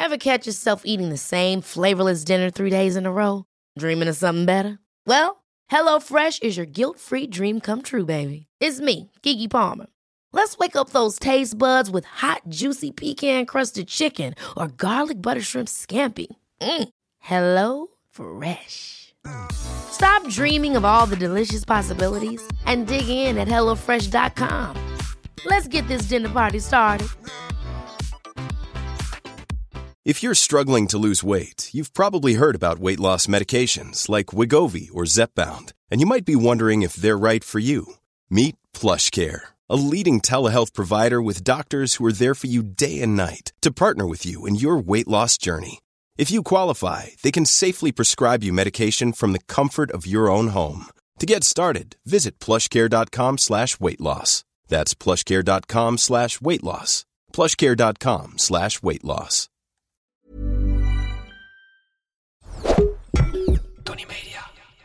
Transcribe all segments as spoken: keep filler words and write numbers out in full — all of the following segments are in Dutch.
Ever catch yourself eating the same flavorless dinner three days in a row? Dreaming of something better? Well, HelloFresh is your guilt-free dream come true, baby. It's me, Keke Palmer. Let's wake up those taste buds with hot, juicy pecan-crusted chicken or garlic butter shrimp scampi. Mm. Hello Fresh. Stop dreaming of all the delicious possibilities and dig in at hello fresh dot com. Let's get this dinner party started. If you're struggling to lose weight, you've probably heard about weight loss medications like Wegovy or Zepbound, and you might be wondering if they're right for you. Meet PlushCare, a leading telehealth provider with doctors who are there for you day and night to partner with you in your weight loss journey. If you qualify, they can safely prescribe you medication from the comfort of your own home. To get started, visit plushcare.com slash weight loss. That's plushcare.com slash weight loss. plushcare.com slash weight loss. Tony Media.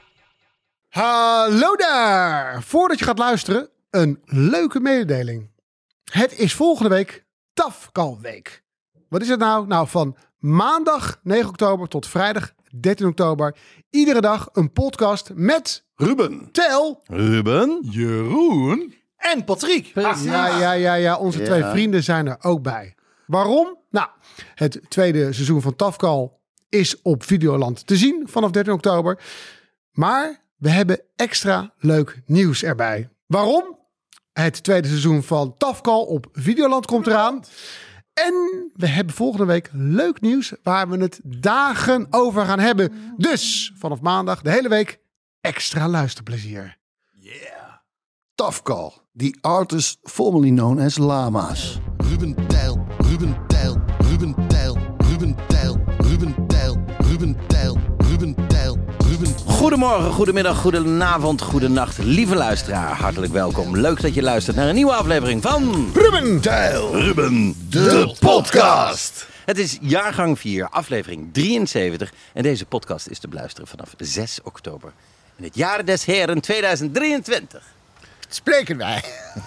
Hallo daar! Voordat je gaat luisteren, een leuke mededeling. Het is volgende week Tafkalweek. Wat is het nou? Nou, van maandag negen oktober tot vrijdag dertien oktober. Iedere dag een podcast met Ruben. Tel, Ruben. Jeroen. En Patrick. Ah, ja, ja, ja, ja. Onze Ja. twee vrienden zijn er ook bij. Waarom? Nou, het tweede seizoen van Tafkal is op Videoland te zien vanaf dertien oktober. Maar we hebben extra leuk nieuws erbij. Waarom? Het tweede seizoen van Tafkal op Videoland komt eraan. En we hebben volgende week leuk nieuws waar we het dagen over gaan hebben. Dus vanaf maandag de hele week extra luisterplezier. Tafkal, the artist formerly known as Lama's. Ruben Tijl, Ruben Tijl, Ruben Tijl, Ruben Tijl, Ruben Tijl, Ruben Tijl, Ruben Tijl, Ruben Tijl. Goedemorgen, goedemiddag, goedenavond, goedenacht, lieve luisteraar. Hartelijk welkom. Leuk dat je luistert naar een nieuwe aflevering van Ruben Tijl, Ruben, de podcast. Het is jaargang vier, aflevering drieënzeventig. En deze podcast is te beluisteren vanaf zes oktober. In het jaar des heren tweeduizend drieëntwintig. Spreken wij.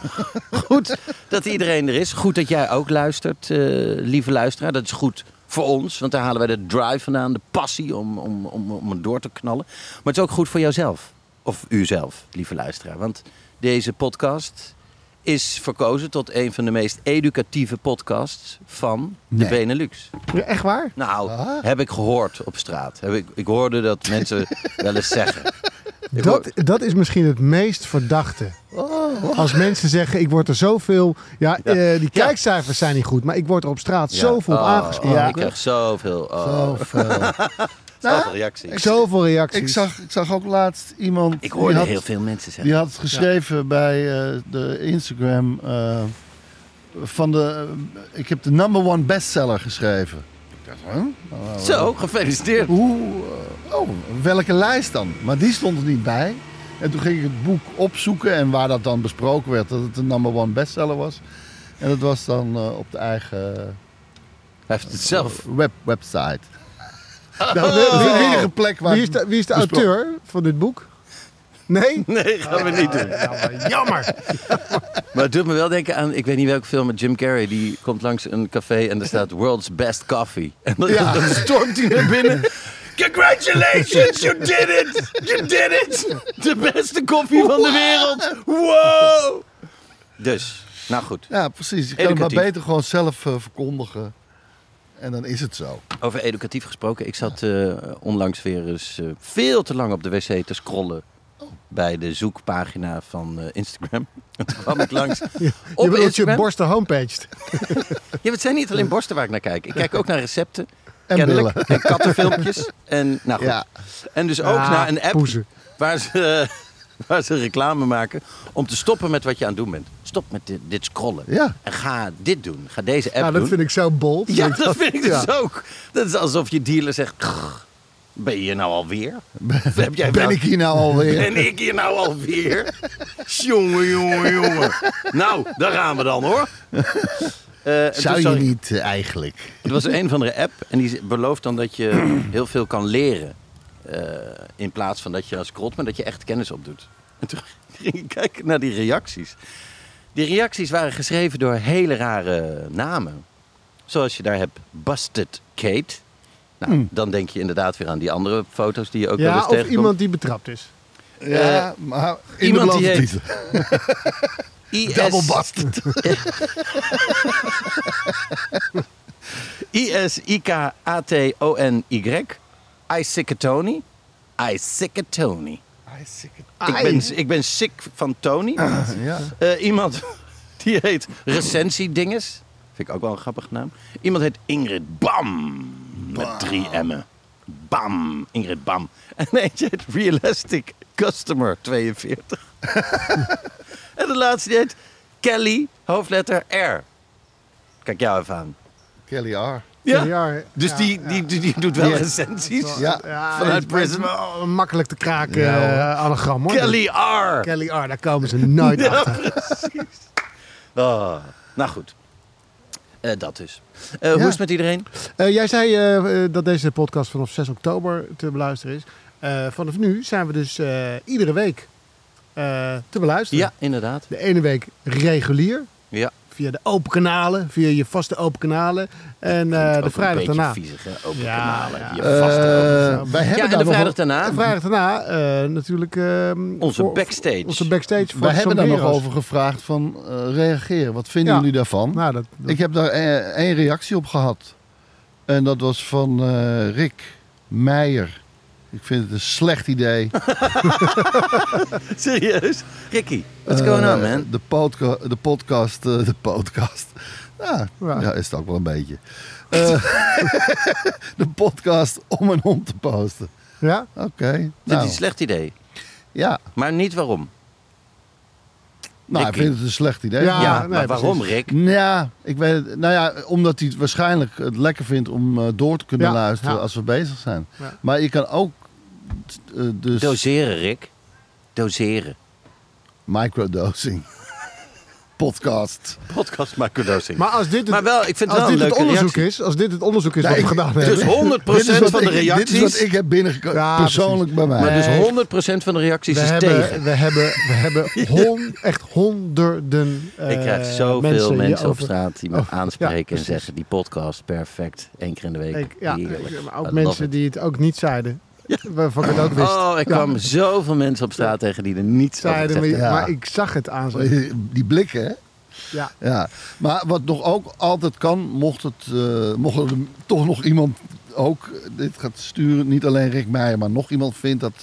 Goed dat iedereen er is. Goed dat jij ook luistert, uh, lieve luisteraar. Dat is goed voor ons, want daar halen wij de drive vandaan. De passie om, om, om, om het door te knallen. Maar het is ook goed voor jouzelf. Of uzelf, lieve luisteraar. Want deze podcast is verkozen tot een van de meest educatieve podcasts van de Nee. Benelux. Ja, echt waar? Nou, heb ik gehoord op straat. Heb ik, ik hoorde dat mensen wel eens zeggen. Ik Dat, hoor- dat is misschien het meest verdachte. Als mensen zeggen, ik word er zoveel... Ja, Ja. eh, die Ja. kijkcijfers zijn niet goed, maar ik word er op straat Ja. zoveel op Oh, aangesproken. Ik krijg zoveel, oh, Zoveel. zoveel reacties. Zoveel reacties. Ik zag, ik zag ook laatst iemand... Ik die hoorde had, heel veel mensen zeggen. Die had het geschreven bij uh, de Instagram uh, van de... Uh, ik heb de number one bestseller geschreven. Ik dacht, huh? Nou, Zo, gefeliciteerd. Hoe, uh, oh, welke lijst dan? Maar die stond er niet bij. En toen ging ik het boek opzoeken en waar dat dan besproken werd, dat het een number one bestseller was. En dat was dan uh, op de eigen Hij heeft het zelf. web, website. Nou, De wie- wie- enige plek waar Wie is de, wie is de besproken- auteur van dit boek? Nee? Nee, gaan we niet doen. Jammer. Jammer. Maar het doet me wel denken aan, ik weet niet welke film met Jim Carrey. Die komt langs een café en er staat World's Best Coffee. En dan, Ja. dan stormt hij naar binnen. Congratulations, you did it! You did it! De beste koffie van de wereld! Wow! Dus, nou goed. Ja, precies. Je kan het maar Educatief. beter gewoon zelf uh, verkondigen. En dan is het zo. Over educatief gesproken. Ik zat uh, onlangs weer eens uh, veel te lang op de wc te scrollen. Bij de zoekpagina van uh, Instagram. En toen kwam ik langs Je op bedoelt je Instagram. borsten homepaged. Ja, het zijn niet alleen borsten waar ik naar kijk. Ik kijk ook naar recepten. En kennelijk. billen. En kattenfilmpjes. En, nou goed. Ja. En dus ook Ah, naar een app poezen. waar ze, waar ze reclame maken om te stoppen met wat je aan het doen bent. Stop met dit, dit scrollen. Ja. En ga dit doen. Ga deze app Nou, dat doen. vind ik zo bold. Ja, dat vind ik dus Ja. ook. Dat is alsof je dealer zegt... "Grr, ben je hier nou alweer? Of heb jij Ben wel- ik hier nou alweer? Ben ik hier nou alweer? Jongen, jongen, jongen. Nou, daar gaan we dan hoor. Uh, en Zou toen je zag ik- niet uh, eigenlijk? Het was een of andere app en die belooft dan dat je heel veel kan leren. Uh, in plaats van dat je scrolt, maar dat je echt kennis opdoet. En toen ging ik kijken naar die reacties. Die reacties waren geschreven door hele rare namen. zoals je daar hebt Busted Kate. Nou, Mm. dan denk je inderdaad weer aan die andere foto's die je ook wel Ja, eens of tegenkomt. iemand die betrapt is. Ja, maar in iemand de die heet- titel. I S Double busted. I S I K A T O N Y. Isicatoni. Isicatoni. Ik ben, ik ben sick van Tony. Ja. Uh, iemand die heet Recensiedinges. Vind ik ook wel een grappige naam. Iemand heet Ingrid Bam. Met drie M'en. Bam. Ingrid Bam. En eentje heet Realistic Customer tweeënveertig. En de laatste die heet Kelly, hoofdletter R. Kijk jou even aan. Kelly R. Ja. Ja, Dus ja, die, ja. die, die, die doet wel Ja. recensies. Ja. Ja, Vanuit het is Prism. wel een makkelijk te kraken Ja, hoor. uh, anagram hoor. Kelly R. Kelly R, daar komen ze nooit Ja, achter. precies. Oh, nou goed. Uh, dat dus. Uh, Hoe Ja. is het met iedereen? Uh, jij zei uh, uh, dat deze podcast vanaf zes oktober te beluisteren is. Uh, vanaf nu zijn we dus uh, iedere week uh, te beluisteren. Ja, inderdaad. De ene week regulier. Ja. Via de open kanalen. Via je vaste open kanalen. En uh, Ook de een vrijdag beetje daarna. viezig, hè? Open Ja, kanalen. ja. Je vaste Eh, open. wij Ja, hebben en daar de nog vrijdag wel- daarna. De vrijdag daarna uh, natuurlijk... Uh, Onze voor- backstage. Onze backstage. voor Wij de hebben daar nog sombrero's. over gevraagd van uh, reageren. Wat vinden Ja. jullie daarvan? Nou, dat, dat- Ik heb daar eh, één reactie op gehad. En dat was van eh, Rick Meijer. Ik vind het een slecht idee. Serieus? Ricky, what's Eh, going on, man? De, podca de podcast. eh, de podcast. Ja, Ja. ja, is het ook wel een beetje. Eh, de podcast om en om te posten. ja? Oké. Dit is Nou, een slecht idee. ja. Maar niet waarom. Nou, ik Ricky. vind het een slecht idee. Ja. Ja, nee, maar waarom, precies. Rick? Ja, ik weet het. Nou ja, omdat hij het waarschijnlijk het lekker vindt om uh, door te kunnen Ja, luisteren ja. als we bezig zijn. Ja. Maar je kan ook uh, dus Doseren, Rick. Doseren. microdosing. Podcast. Podcast microdosing. Maar als dit het, Maar wel, ik vind het als wel een dit het leuke onderzoek reactie. is, als dit het onderzoek is Nee, wat we ik- gedaan Dus hebben. honderd Dit is procent wat van de ik- reacties... Dit is wat ik heb binnengekomen. Ja, persoonlijk bij mij. Maar dus Nee. honderd procent van de reacties We is hebben, tegen. we hebben, we hebben hon, echt honderden uh, Ik krijg zoveel mensen, op hierover- straat die me over- ja, aanspreken en precies. zeggen... die podcast, perfect, één keer in de week. Ik, ja, Heerlijk. maar ook I love mensen it. die het ook niet zeiden. Waarvan ik het ook wist. Oh, ik Ja. kwam zoveel mensen op straat tegen die er niets over Zeiden, gezegd maar, hebben. Ja. maar ik zag het aan ze. Die blikken, hè? Ja. Ja. Maar wat nog ook altijd kan, mocht, het, uh, mocht er toch nog iemand ook dit gaat sturen, niet alleen Rick Meijer, maar nog iemand vindt dat,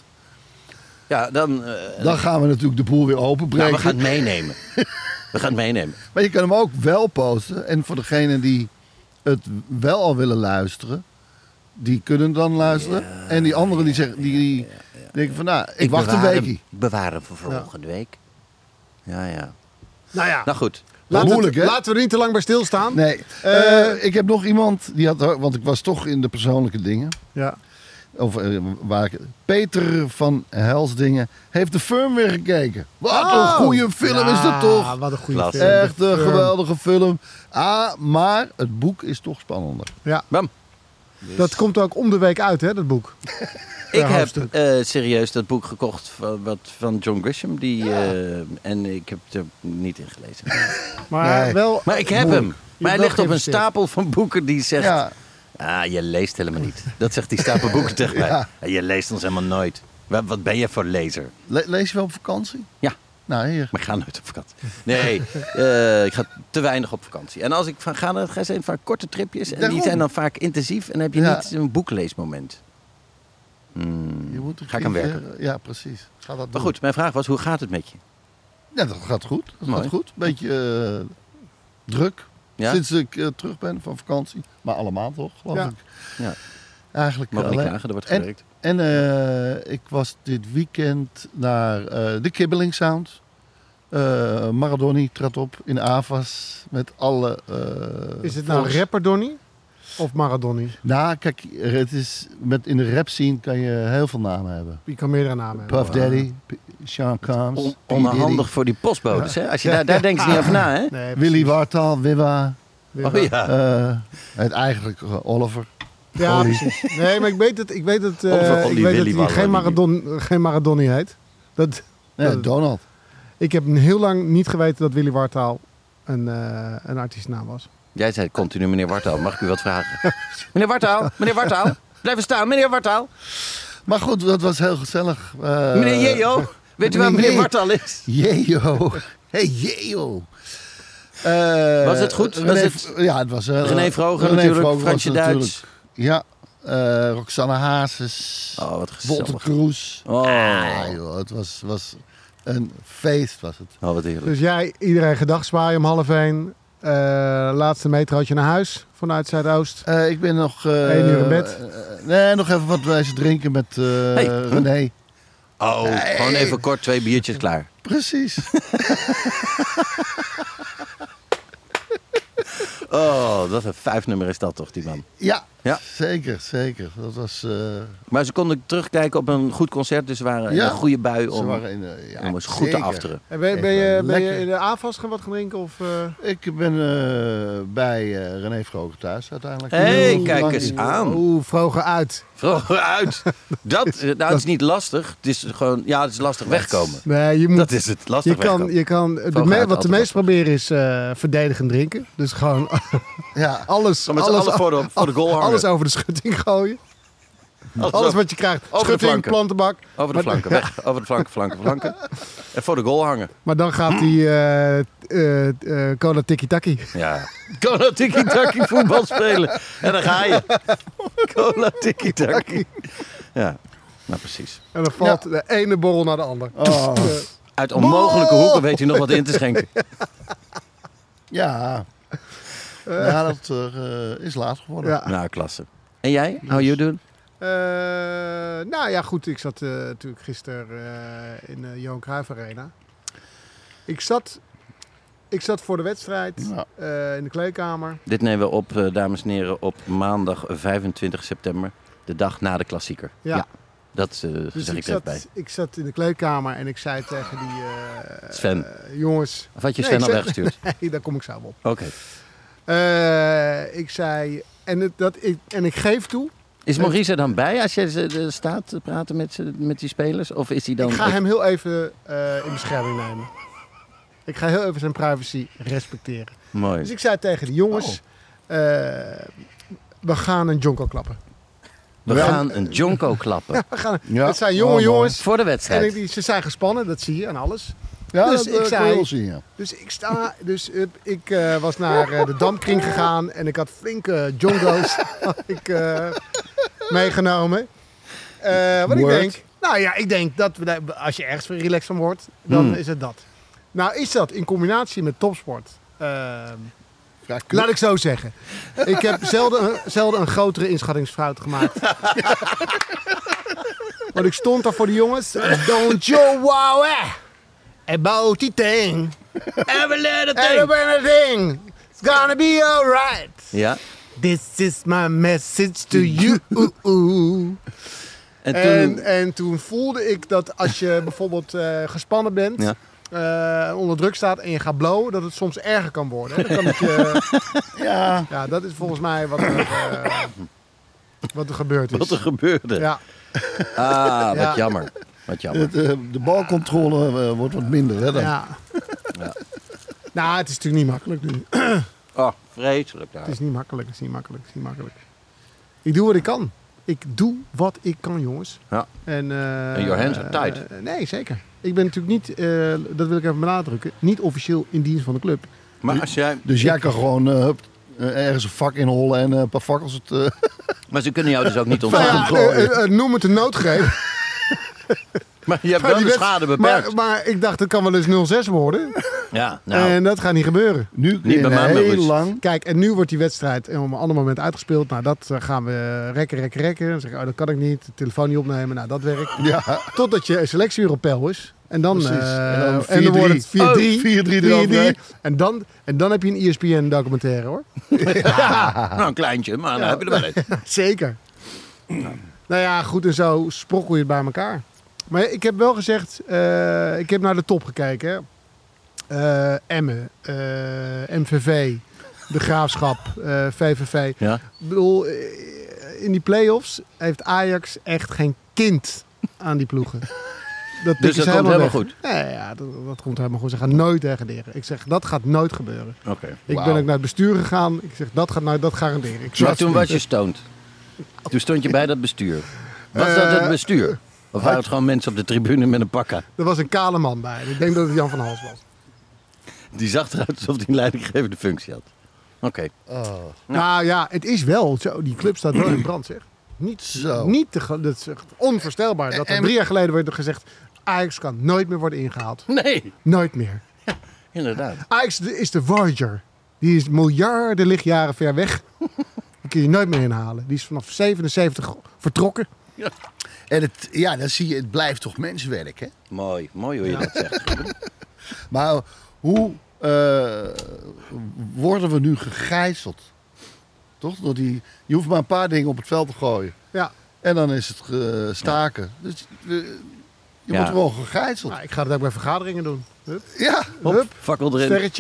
Ja, dan... eh, dan gaan we natuurlijk de boel weer openbreken. nou, we gaan het meenemen. We gaan het meenemen. Maar je kan hem ook wel posten. En voor degenen die het wel al willen luisteren, die kunnen dan luisteren. En die anderen die zeggen, die, die denken van, nou, ik, wacht een bewaar weekje. hem- bewaar hem voor volgende week. Ja, ja. Nou ja, Nou goed. laten, we, moeilijk, hè? laten we er niet te lang bij stilstaan. Nee, eh, ik heb nog iemand, die had, want ik was toch in de persoonlijke dingen. Ja. Of, eh, waar ik, Peter van Helsdingen heeft de firmware gekeken. Wat een Oh. goede film is dat toch? Ja, wat een goede Klasse. film. Echt een De Firm. geweldige film. Ah, maar het boek is toch spannender. Ja, Bam. dat komt ook om de week uit, hè, dat boek. Ik heb hoofdstuk. eh, serieus dat boek gekocht van, wat, van John Grisham. Die, eh, en ik heb het er niet in gelezen. Maar Nee. wel... Maar ik heb Moeilijk. hem. Je Maar hij hebt ligt wel op een geïnvesteerd. stapel van boeken die zegt... Ja, Ah, je leest helemaal niet. Dat zegt die stapel boeken tegen mij. Ja. Ja, je leest ons helemaal nooit. Wat, wat ben je voor lezer? Le- lees je wel op vakantie? Ja. Nou, hier. Maar ik ga nooit op vakantie. Nee, eh, ik ga te weinig op vakantie. En als ik van ga, dan zijn vaak korte tripjes. En die Daarom. zijn dan vaak intensief. En dan heb je Ja. niet een boekleesmoment. Hmm, Je moet een ga ik aan keertje- werken. Ja, precies. Ga dat Maar doen. goed, mijn vraag was, hoe gaat het met je? Ja, dat gaat goed. Dat Mooi. gaat goed. Beetje eh, druk. Ja? Sinds ik eh, terug ben van vakantie. Maar allemaal toch, geloof Ja. ik. Ja. Eigenlijk Mag niet alleen. klagen, er wordt En- gewerkt. En eh, ik was dit weekend naar eh, de Kibbeling Sound. Eh Maradoni trad op in Avas met alle... eh, Is het nou volks- rapper Donnie of Maradoni? Nou, kijk, het is, met, in de rap scene kan je heel veel namen hebben. Je kan meerdere namen hebben. Puff Daddy, P- Sean Combs, On- P. Diddy, onhandig voor die postbodes, hè? Als je daar, daar denkt ze niet over na, hè? Nee, Willy precies. Wartaal, Wiwa, Weer Oh wel. ja. eh, het eigenlijk eh, Oliver. Ja, Ollie. precies. Nee, maar ik weet het. Ik weet het. eh, Over Ollie, ik weet Willy, dat hij geen, Wallon. Maradon, geen Maradoni heet. Dat, Nee, dat- Donald. ik heb heel lang niet geweten dat Willy Wartaal een, eh, een artiestnaam was. Jij zei continu meneer Wartaal. Mag ik u wat vragen? Meneer Wartaal, meneer Wartaal. Blijven staan, meneer Wartaal. Maar goed, dat was heel gezellig. Uh, meneer Jeo. Weet u waar meneer Je- Wartaal is? Jeo. Hey, Jeo. Uh, Was het goed? René, Was het- Ja, het was... Uh, René Vroger René natuurlijk, Vroger was Fransje natuurlijk- Duits. Ja, uh, Roxanne Hazes. Oh, wat Wolter gezellig. Kroes. Oh. Ah, joh, het was, was een feest, was het. Oh, wat heerlijk. Dus jij, iedereen gedag zwaaien om half één. Uh, laatste metrootje naar huis vanuit Zuidoost. Uh, ik ben nog... Uh, Eén uur in bed. uh, nee, nog even wat wijzen drinken met uh, Hey. René. Oh, Nee. gewoon even kort, twee biertjes klaar. Precies. Oh, wat een vijfnummer is dat toch, die man. Ja, Ja. zeker, zeker. Dat was... Uh, Maar ze konden terugkijken op een goed concert, dus ze waren in Ja. een goede bui ze om, waren in, uh, ja, om eens goed te zeker. afteren. En ben, Echt ben, je, wel ben je lekker. in de A V A S gaan wat gaan drinken? Of, uh... Ik ben uh, bij uh, René Vroger thuis uiteindelijk. Hé, hey, Heel kijk lang- eens aan. Oeh, vroger uit. Vroeger uit. Dat, eh, nou, het is niet lastig. Het is gewoon, ja, het is lastig wegkomen. Nee, je moet... Dat is het, lastig Je kan, wegkomen. je kan, de Vroger me- uit, wat de altijd meesten proberen is uh, verdedigend drinken. Dus gewoon Ja, alles, Zo met z'n alles, allen voor de, voor de goal hangen. alles over de schutting gooien. Alles Alles over- wat je krijgt. Over de Schutting, flanken. plantenbak. Over de Maar- flanken, weg. Over de flanken, flanken, flanken. En voor de goal hangen. Maar dan gaat die uh, uh, uh, cola tiki-taki. Ja. Cola tiki-taki voetbal spelen. En dan ga je. Cola tiki-taki. Ja, nou precies. En dan valt de ene borrel naar de ander. Oh. Uh, Uit onmogelijke hoeken weet u nog wat in te schenken. ja. ja, dat uh, is laat geworden. ja. Nou, klasse. En jij? How you doing? Uh, nou ja, goed. Ik zat uh, natuurlijk gisteren uh, in de Johan Cruijff Arena. Ik zat, ik zat voor de wedstrijd Ja. uh, in de kleedkamer. Dit nemen we op, uh, dames en heren, op maandag vijfentwintig september. De dag na de klassieker. Ja. Dat uh, Dus zeg ik ik er even bij. zat, ik zat in de kleedkamer en ik zei tegen die uh, Sven. uh, jongens... Of had je Nee, Sven ik al zeg- weggestuurd? Nee, daar kom ik zo op. Oké. Uh, ik zei... En, het, dat, ik, en ik geef toe... Is Maurice er dan bij als je ze- de- staat te praten met, ze- met die spelers? Of is hij dan... Ik ga hem heel even uh, in bescherming nemen. Ik ga heel even zijn privacy respecteren. Mooi. Dus ik zei tegen de jongens... Uh, we gaan een jonko klappen. We Ja. gaan een jonko klappen. Ja, we gaan, Ja. Het zijn jonge Oh, mooi. jongens. Voor de En wedstrijd. ik, die, ze zijn gespannen, dat zie je aan alles. Ja, Dus dat ik ik zei- wel zien, ja. Dus ik sta, dus uh, ik uh, was naar uh, de Damkring gegaan en ik had flinke jongo's had ik, uh, meegenomen. Uh, wat ik Word. denk, nou ja, ik denk dat we daar- als je ergens relaxed van wordt, dan Hmm. is het dat. Nou is dat in combinatie met topsport. Uh, Ja, kut. laat ik zo zeggen. Ik heb zelden, zelden een grotere inschattingsfout gemaakt. Want ik stond daar voor de jongens. Don't you worry about the thing. Every little Every thing. It's gonna be alright. Ja. This is my message to you. En toen... En, en toen voelde ik dat als je bijvoorbeeld uh, gespannen bent, Ja. uh, onder druk staat en je gaat blowen, dat het soms erger kan worden. Hè? Dan kan het je, Ja, ja, dat is volgens mij wat er, uh, wat er gebeurd is. Wat er gebeurde. Ja. Ah, wat Ja. jammer. Wat jammer. het, uh, de balcontrole uh, wordt wat minder. Hè, dan. Ja. Ja. Nou, het is natuurlijk niet makkelijk nu. Oh, vreselijk. Het Nou. is niet makkelijk, het is niet makkelijk, het is niet makkelijk. Ik doe wat ik kan. Ik doe wat ik kan, jongens. Ja. En, uh, And your hands are tied. uh, nee, zeker. Ik ben natuurlijk niet, uh, dat wil ik even benadrukken, niet officieel in dienst van de club. Maar als jij... Dus jij kan gewoon uh, hup, uh, ergens een vak inhollen en uh, een paar fakkels het... Uh, Maar ze kunnen jou dus ook niet Nou ontvangen. ja, uh, uh, uh, noem het een noodgreep. Maar je hebt Maar wel die de wed- schade beperkt. Maar, maar ik dacht, het kan wel eens nul zes worden. Ja, nou. En dat gaat niet gebeuren. nu Niet kun je bij mij, heel Maurice. lang... Kijk, en nu wordt die wedstrijd op een ander moment uitgespeeld. Nou, dat uh, gaan we rekken, rekken, rekken. Dan zeg ik, oh, dat kan ik niet. De telefoon niet opnemen. Nou, dat werkt. Ja, Totdat je selectie weer op peil is. En dan, Precies. uh, En dan en dan vier drie. wordt het vier drie. Oh, vier drie vier eroverheen. drie. En dan, en dan heb je een E S P N documentaire, hoor. Nou, een kleintje, maar dan heb je er wel een. Zeker. Nou ja, goed en zo sprokkel je het bij elkaar. Maar ik heb wel gezegd, uh, ik heb naar de top gekeken. Hè. Uh, Emmen, uh, M V V, De Graafschap, uh, V V V. Ja. Ik bedoel, uh, in die play-offs heeft Ajax echt geen kind aan die ploegen. Dat Dus is dat komt helemaal weg. goed? Ja, ja dat, dat komt helemaal goed. Ze gaan nooit degraderen. Ik zeg, dat gaat nooit gebeuren. Oké. Okay. Ik Wow. ben ook naar het bestuur gegaan. Ik zeg, dat gaat nooit, dat garanderen. Ik Maar toen was je stoned. Toen stond je bij dat bestuur. Was dat het bestuur? Of waren het gewoon mensen op de tribune met een pakka? Er was een kale man bij. Ik denk dat het Jan van Hals was. Die zag eruit alsof hij een leidinggevende functie had. Oké. Okay. Oh. Nou ja, het is wel zo. Die club staat wel in brand, zeg. Niet Zo. Niet te, ge- dat is echt onvoorstelbaar. Dat er En- drie jaar geleden werd er gezegd... Ajax kan nooit meer worden ingehaald. Nee, Nooit meer. inderdaad. Ajax is de Voyager. Die is miljarden lichtjaren ver weg. Die kun je nooit meer inhalen. Die is vanaf zevenenzeventig vertrokken. En het, ja, dan zie je, het blijft toch mensenwerk, hè? Mooi, mooi hoe je dat zegt. Maar hoe uh, worden we nu gegijzeld? Toch? Door die, je hoeft maar een paar dingen op het veld te gooien. Ja. En dan is het uh, staken. Dus uh, je Ja. wordt gewoon gegijzeld. Nou, ik ga dat ook bij vergaderingen doen. Hup, Ja. hup, Fakkel erin. sterretje.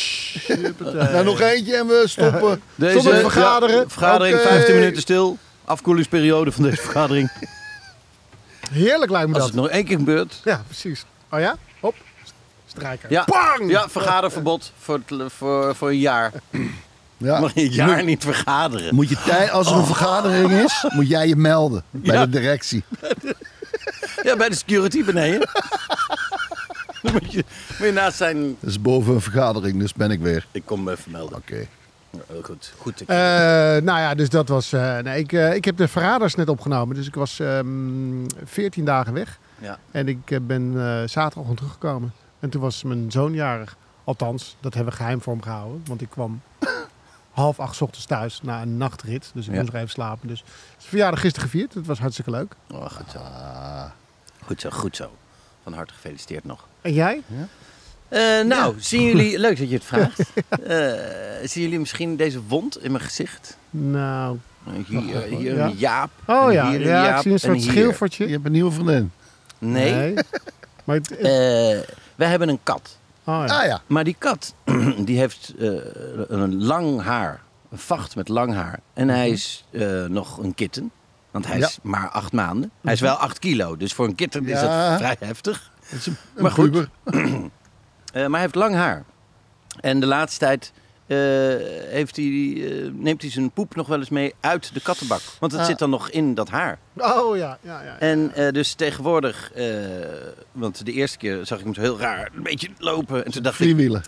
Nou, nog eentje en we stoppen. Deze Zonder vergaderen. ja, vergadering, Oké. vijftien minuten stil. Afkoelingsperiode van deze vergadering. Heerlijk lijkt me Als dat. het nog één keer gebeurt. Ja, precies. Oh ja? Hop. Strijker. Ja, Bang! ja vergaderverbod voor, het- voor, voor een jaar. Ja. Mag je een jaar niet vergaderen. Moet je tij, als er een vergadering is, moet jij je melden bij Ja. de directie. Ja, bij de security beneden. Dan moet je, moet je naast zijn... Dat is boven een vergadering, dus ben ik weer. Ik kom me even melden. Oké. Ja, heel goed. Goed. Eh, nou ja, dus dat was... eh, nee, ik, eh, ik heb de verraders net opgenomen. Dus ik was ehm veertien dagen weg. Ja. En ik eh, ben eh zaterdag teruggekomen. En toen was mijn zoon jarig. Althans, dat hebben we geheim voor hem gehouden. Want ik kwam half acht 's ochtends thuis na een nachtrit. Dus ik Ja. moest nog even slapen. Dus zijn verjaardag gisteren gevierd. Dat was hartstikke leuk. Oh, goed zo. Goed zo, goed zo. Van harte gefeliciteerd nog. En jij? Uh, nou, zien jullie... Leuk dat je het vraagt. Uh, zien jullie misschien deze wond in mijn gezicht? Nou... Hier, hier Ja. een jaap. Oh en ja, hier een ja jaap, ik zie een en soort hier. schilfertje. Je hebt een nieuwe vriendin. Nee, Maar het, het- Uh, wij hebben een kat. oh ja. Ah ja. Maar die kat, die heeft uh, een lang haar. Een vacht met lang haar. En hij is uh, nog een kitten. Want hij is Ja. maar acht maanden. Hij is wel acht kilo. Dus voor een kitten is Ja. dat vrij heftig. Het is een, een Maar goed. puber. Uh, maar hij heeft lang haar. En de laatste tijd uh, heeft hij, uh, neemt hij zijn poep nog wel eens mee uit de kattenbak. Want het Ah. zit dan nog in dat haar. Oh ja, ja, ja. En uh, dus tegenwoordig, uh, want de eerste keer zag ik hem zo heel raar een beetje lopen. En toen dacht ik, Vierwielen.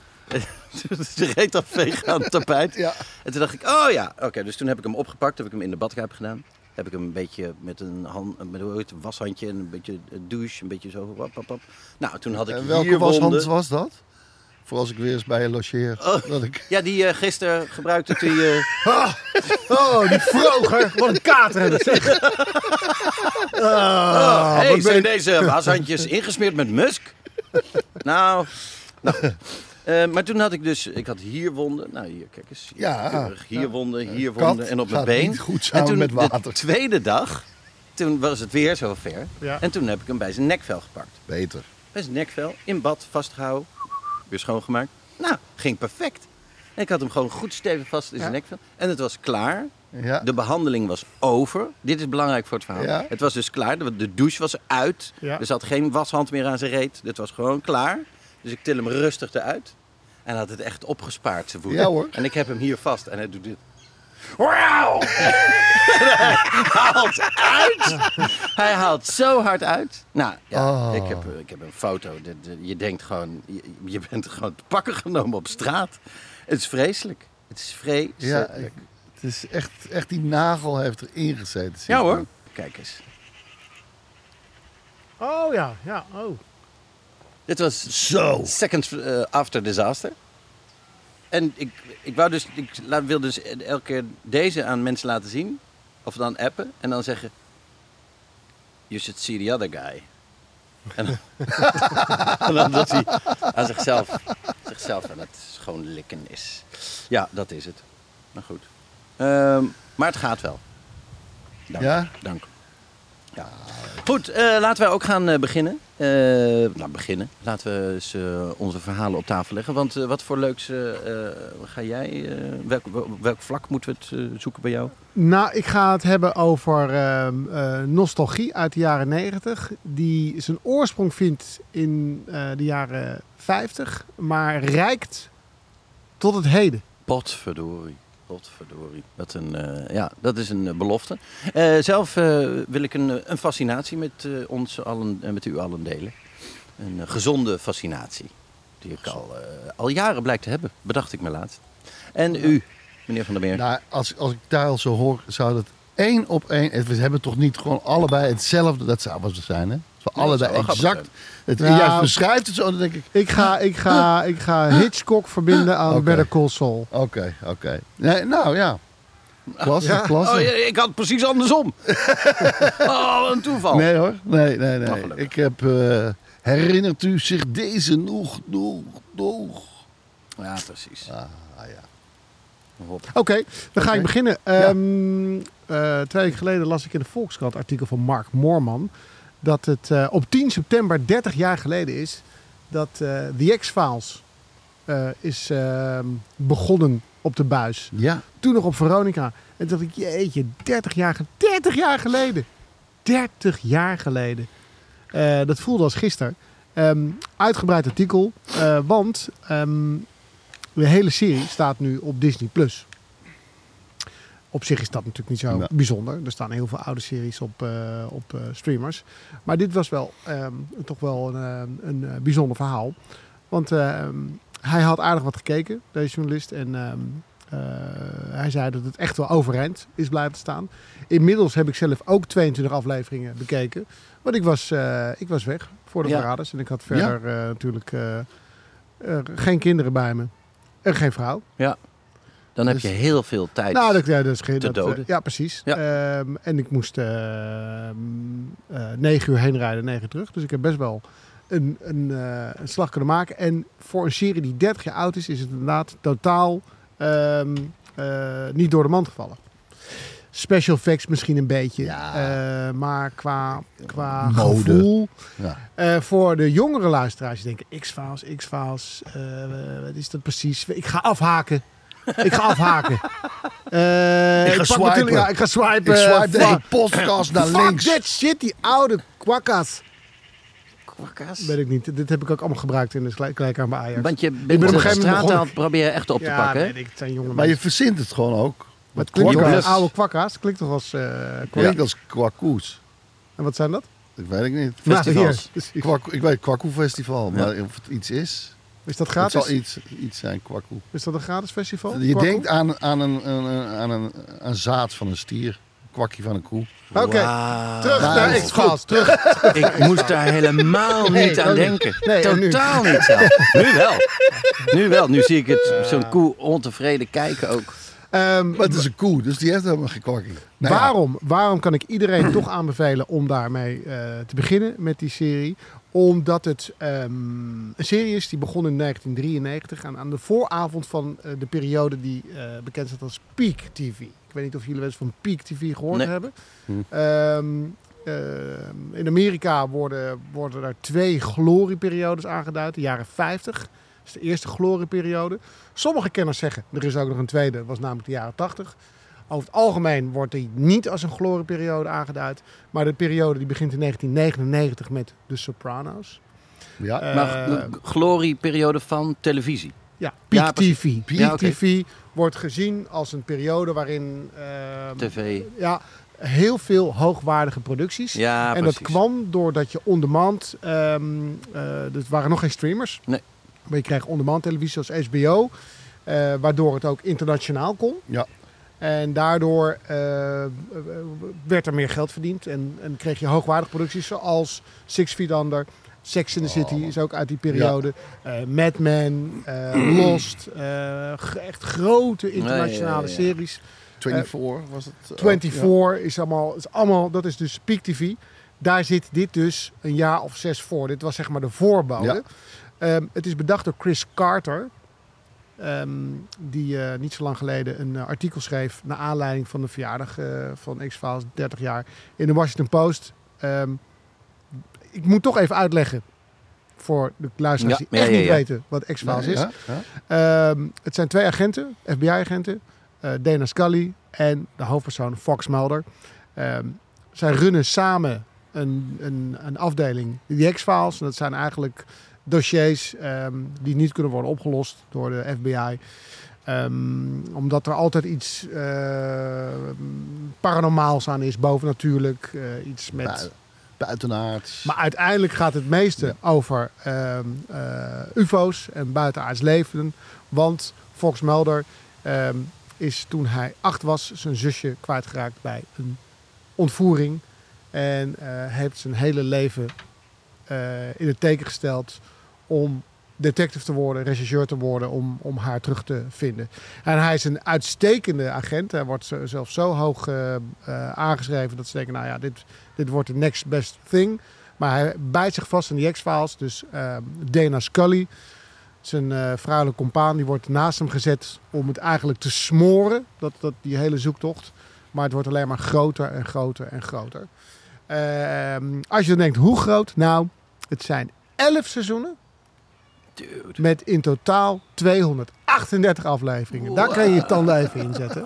ze reed al veeg aan het tapijt. Ja. En toen dacht ik, oh ja, oké. Okay, dus toen heb ik hem opgepakt, heb ik hem in de badkuip gedaan. Heb ik hem een beetje met een, hand, met hoe heet het, een washandje en een beetje een douche, een beetje zo. Wap, wap, wap. Nou, toen had ik En hier welke washand wonden. was dat? Voor als ik weer eens bij je logeer. Oh. Dat ik... Ja, die uh, gisteren gebruikte toen je... Oh, die vroger. Wat een kater hebben zeg. Oh, Ah, hey, wat ben zijn je- deze washandjes ingesmeerd met musk? nou, nou goed. Uh, maar toen had ik dus, ik had hier wonden. Nou, hier, kijk eens. Hier, Ja. hier, hier wonden, hier Kat wonden en op mijn gaat been. niet goed en samen toen met de water. tweede dag, toen was het weer zover. Ja. En toen heb ik hem bij zijn nekvel gepakt. Beter. Bij zijn nekvel, in bad, vastgehouden. Weer schoongemaakt. Nou, ging perfect. En ik had hem gewoon goed stevig vast in zijn Ja. nekvel. En het was klaar. Ja. De behandeling was over. Dit is belangrijk voor het verhaal. Ja. Het was dus klaar. De de douche was uit. Ja. Er zat geen washand meer aan zijn reet. Het was gewoon klaar. Dus ik til hem rustig eruit. En hij had het echt opgespaard, zijn voet. Ja, hoor. En ik heb hem hier vast. En hij doet dit. Wauw! Hij haalt uit. Hij haalt zo hard uit. Nou, ja, Oh. ik, heb, ik heb een foto. De- de- Je denkt gewoon... Je, je bent gewoon te pakken genomen op straat. Het is vreselijk. Het is vreselijk. Ja, ik- het is echt, echt die nagel heeft erin gezeten. zie Ja ik hoor. nu. Kijk eens. Oh ja, ja, oh. Dit was Zo. seconds uh, after disaster. En ik, ik wou dus, ik la- wil dus elke keer deze aan mensen laten zien. Of dan appen. En dan zeggen... You should see the other guy. En dan, en dan dat hij aan zichzelf, zichzelf aan het schoon likken is. Ja, dat is het. Maar goed. Ehm, maar het gaat wel. Dank. Ja? Dank. Ja. Goed, uh, laten wij ook gaan uh, beginnen. Uh, nou, beginnen. Laten we eens uh, onze verhalen op tafel leggen. Want uh, wat voor leuks uh, ga jij... Uh, welk, welk vlak moeten we het uh, zoeken bij jou? Nou, ik ga het hebben over uh, uh, nostalgie uit de jaren negentig. Die zijn oorsprong vindt in uh, de jaren vijftig. Maar reikt tot het heden. Potverdorie. Potverdorie. Dat, een, uh, ja, dat is een uh, belofte. Uh, zelf uh, wil ik een, een fascinatie met, uh, ons allen, uh, met u allen delen. Een uh, gezonde fascinatie. Die ik al, uh, al jaren blijkt te hebben. Bedacht ik me laatst. En u, meneer Van der Meer? Nou, als, als ik daar al zo hoor, zou dat één op één... We hebben toch niet gewoon allebei hetzelfde... Dat zou wat zijn, hè? We ja, allebei exact... Het, nou, jij beschrijft het zo, dan denk ik... Ik ga, ik ga, ik ga Hitchcock verbinden aan okay. Better Call Saul. Oké, okay, oké. Okay. Nee, nou ja. Klasse, ja. klasse. Oh, ik had het precies andersom. Oh, een toeval. Nee hoor, nee, nee, nee. Nou, ik heb... Uh, herinnert u zich deze nog, nog, nog? Ja, precies. Ah, ja. Oké, okay, dan ga okay. ik beginnen. Ja. Um, uh, twee weken geleden las ik in de Volkskrant artikel van Mark Moorman... dat het uh, op tien september dertig jaar geleden is... dat uh, The X-Files uh, is uh, begonnen op de buis. Ja. Toen nog op Veronica. En toen dacht ik, jeetje, dertig jaar, dertig jaar geleden. dertig jaar geleden. Uh, dat voelde als gisteren. Um, uitgebreid artikel. Uh, want um, de hele serie staat nu op Disney Plus. Op zich is dat natuurlijk niet zo ja. bijzonder. Er staan heel veel oude series op, uh, op uh, streamers. Maar dit was wel um, toch wel een, een uh, bijzonder verhaal. Want uh, um, hij had aardig wat gekeken, deze journalist. En um, uh, hij zei dat het echt wel overeind is blijven staan. Inmiddels heb ik zelf ook tweeëntwintig afleveringen bekeken. Want ik was, uh, ik was weg voor de ja. verraders. En ik had verder ja. uh, natuurlijk uh, uh, geen kinderen bij me. En geen vrouw. Ja. Dan heb dus, je heel veel tijd nou, dat, ja, dat is geen, te dat, doden. Ja, precies. Ja. Um, en ik moest uh, uh, negen uur heen rijden, negen uur terug. Dus ik heb best wel een, een, uh, een slag kunnen maken. En voor een serie die dertig jaar oud is, is het inderdaad totaal um, uh, niet door de mand gevallen. Special effects misschien een beetje. Ja. Uh, maar qua, qua gevoel. Ja. Uh, voor de jongere luisteraars die denken, X-Files, X-Files. Uh, wat is dat precies? Ik ga afhaken. Ik ga afhaken. Uh, ik ga ik swipen. Ja, ik ga swipen. Ik swipe de hele podcast naar fuck links. That shit, die oude kwakkas. Kwakkas? Weet ik niet. Dit heb ik ook allemaal gebruikt in de kleedkamer bij Ajax. Want je bent op de straat probeer je echt op te ja, pakken. Nee, ik, het zijn jonge maar mensen. je verzint het gewoon ook. Maar het klinkt als oude kwakkas. Klinkt toch als... Uh, klinkt als kwakkoes. En wat zijn dat? Dat weet ik niet. Festivals. Nou, Kwak, ik weet Kwakkoe Festival. Maar ja. of het iets is... Is dat gratis? Het zal iets, iets zijn, Kwakkoe. Is dat een gratis festival? Je Kwakkoe? denkt aan, aan, een, een, aan een, een zaad van een stier. Kwakje van een koe. Oké, okay. wow. terug nou, naar X-Files. Terug. Ik moest daar helemaal nee, niet aan denken. Nee, Totaal niet zelf. Nu wel. Nu wel. Nu zie ik het zo'n koe ontevreden kijken ook. Um, maar het is een koe, dus die heeft helemaal geen kwakkie. Nou waarom, ja. waarom kan ik iedereen toch aanbevelen om daarmee uh, te beginnen met die serie? Omdat het um, een serie is die begon in negentien drieënnegentig. En aan de vooravond van uh, de periode die uh, bekend staat als Peak T V. Ik weet niet of jullie wel eens van Peak T V gehoord nee. hebben. Hm. Um, uh, in Amerika worden, worden er twee glorieperiodes aangeduid. De jaren vijftig. Dat is de eerste glorieperiode. Sommige kenners zeggen, er is ook nog een tweede. Dat was namelijk de jaren tachtig. Over het algemeen wordt die niet als een glorieperiode aangeduid. Maar de periode die begint in negentien negenennegentig met The Sopranos. Ja. Uh, maar glorieperiode van televisie? Ja, Peak ja, T V. Peak ja, okay. T V wordt gezien als een periode waarin... Uh, T V. Ja, heel veel hoogwaardige producties. Ja, en precies. dat kwam doordat je on-demand... Um, uh, er waren nog geen streamers. Nee. Maar je kreeg on-demand televisie zoals H B O. Uh, waardoor het ook internationaal kon. Ja. En daardoor uh, werd er meer geld verdiend. En, en kreeg je hoogwaardige producties zoals Six Feet Under. Sex in the City oh. is ook uit die periode. Ja. Uh, Mad Men, uh, Lost. Uh, echt grote internationale nee, ja, ja, ja. series. vierentwintig uh, was het? vierentwintig ja. is, allemaal, is allemaal... Dat is dus Peak T V. Daar zit dit dus een jaar of zes voor. Dit was zeg maar de voorbode. Ja. Um, het is bedacht door Chris Carter. Um, die uh, niet zo lang geleden een uh, artikel schreef... naar aanleiding van de verjaardag uh, van X-Files, dertig jaar... in de Washington Post. Um, ik moet toch even uitleggen voor de luisteraars Ja, die ja, echt ja, niet ja. weten wat X-Files is. Ja, ja. Ehm, het zijn twee agenten, F B I-agenten, uh, Dana Scully en de hoofdpersoon Fox Mulder. Um, zij runnen samen een, een, een afdeling, die X-Files. En dat zijn eigenlijk dossiers um, die niet kunnen worden opgelost door de F B I. Um, omdat er altijd iets uh, paranormaals aan is, bovennatuurlijk. Uh, iets met... Bu- buitenaards. Maar uiteindelijk gaat het meeste Ja. over um, uh, U F O's en buitenaards leven. Want Fox Mulder um, is toen hij acht was zijn zusje kwijtgeraakt bij een ontvoering. En uh, heeft zijn hele leven uh, in het teken gesteld om detective te worden, rechercheur te worden, om, om haar terug te vinden. En hij is een uitstekende agent. Hij wordt zelfs zo hoog uh, uh, aangeschreven dat ze denken, nou ja, dit, dit wordt de next best thing. Maar hij bijt zich vast in die X-Files. Dus uh, Dana Scully, zijn uh, vrouwelijke compaan, die wordt naast hem gezet om het eigenlijk te smoren, dat, dat, die hele zoektocht. Maar het wordt alleen maar groter en groter en groter. Uh, als je dan denkt, hoe groot? Nou, het zijn elf seizoenen. Dude. Met in totaal tweehonderdachtendertig afleveringen. Daar kan je je tanden even in zetten.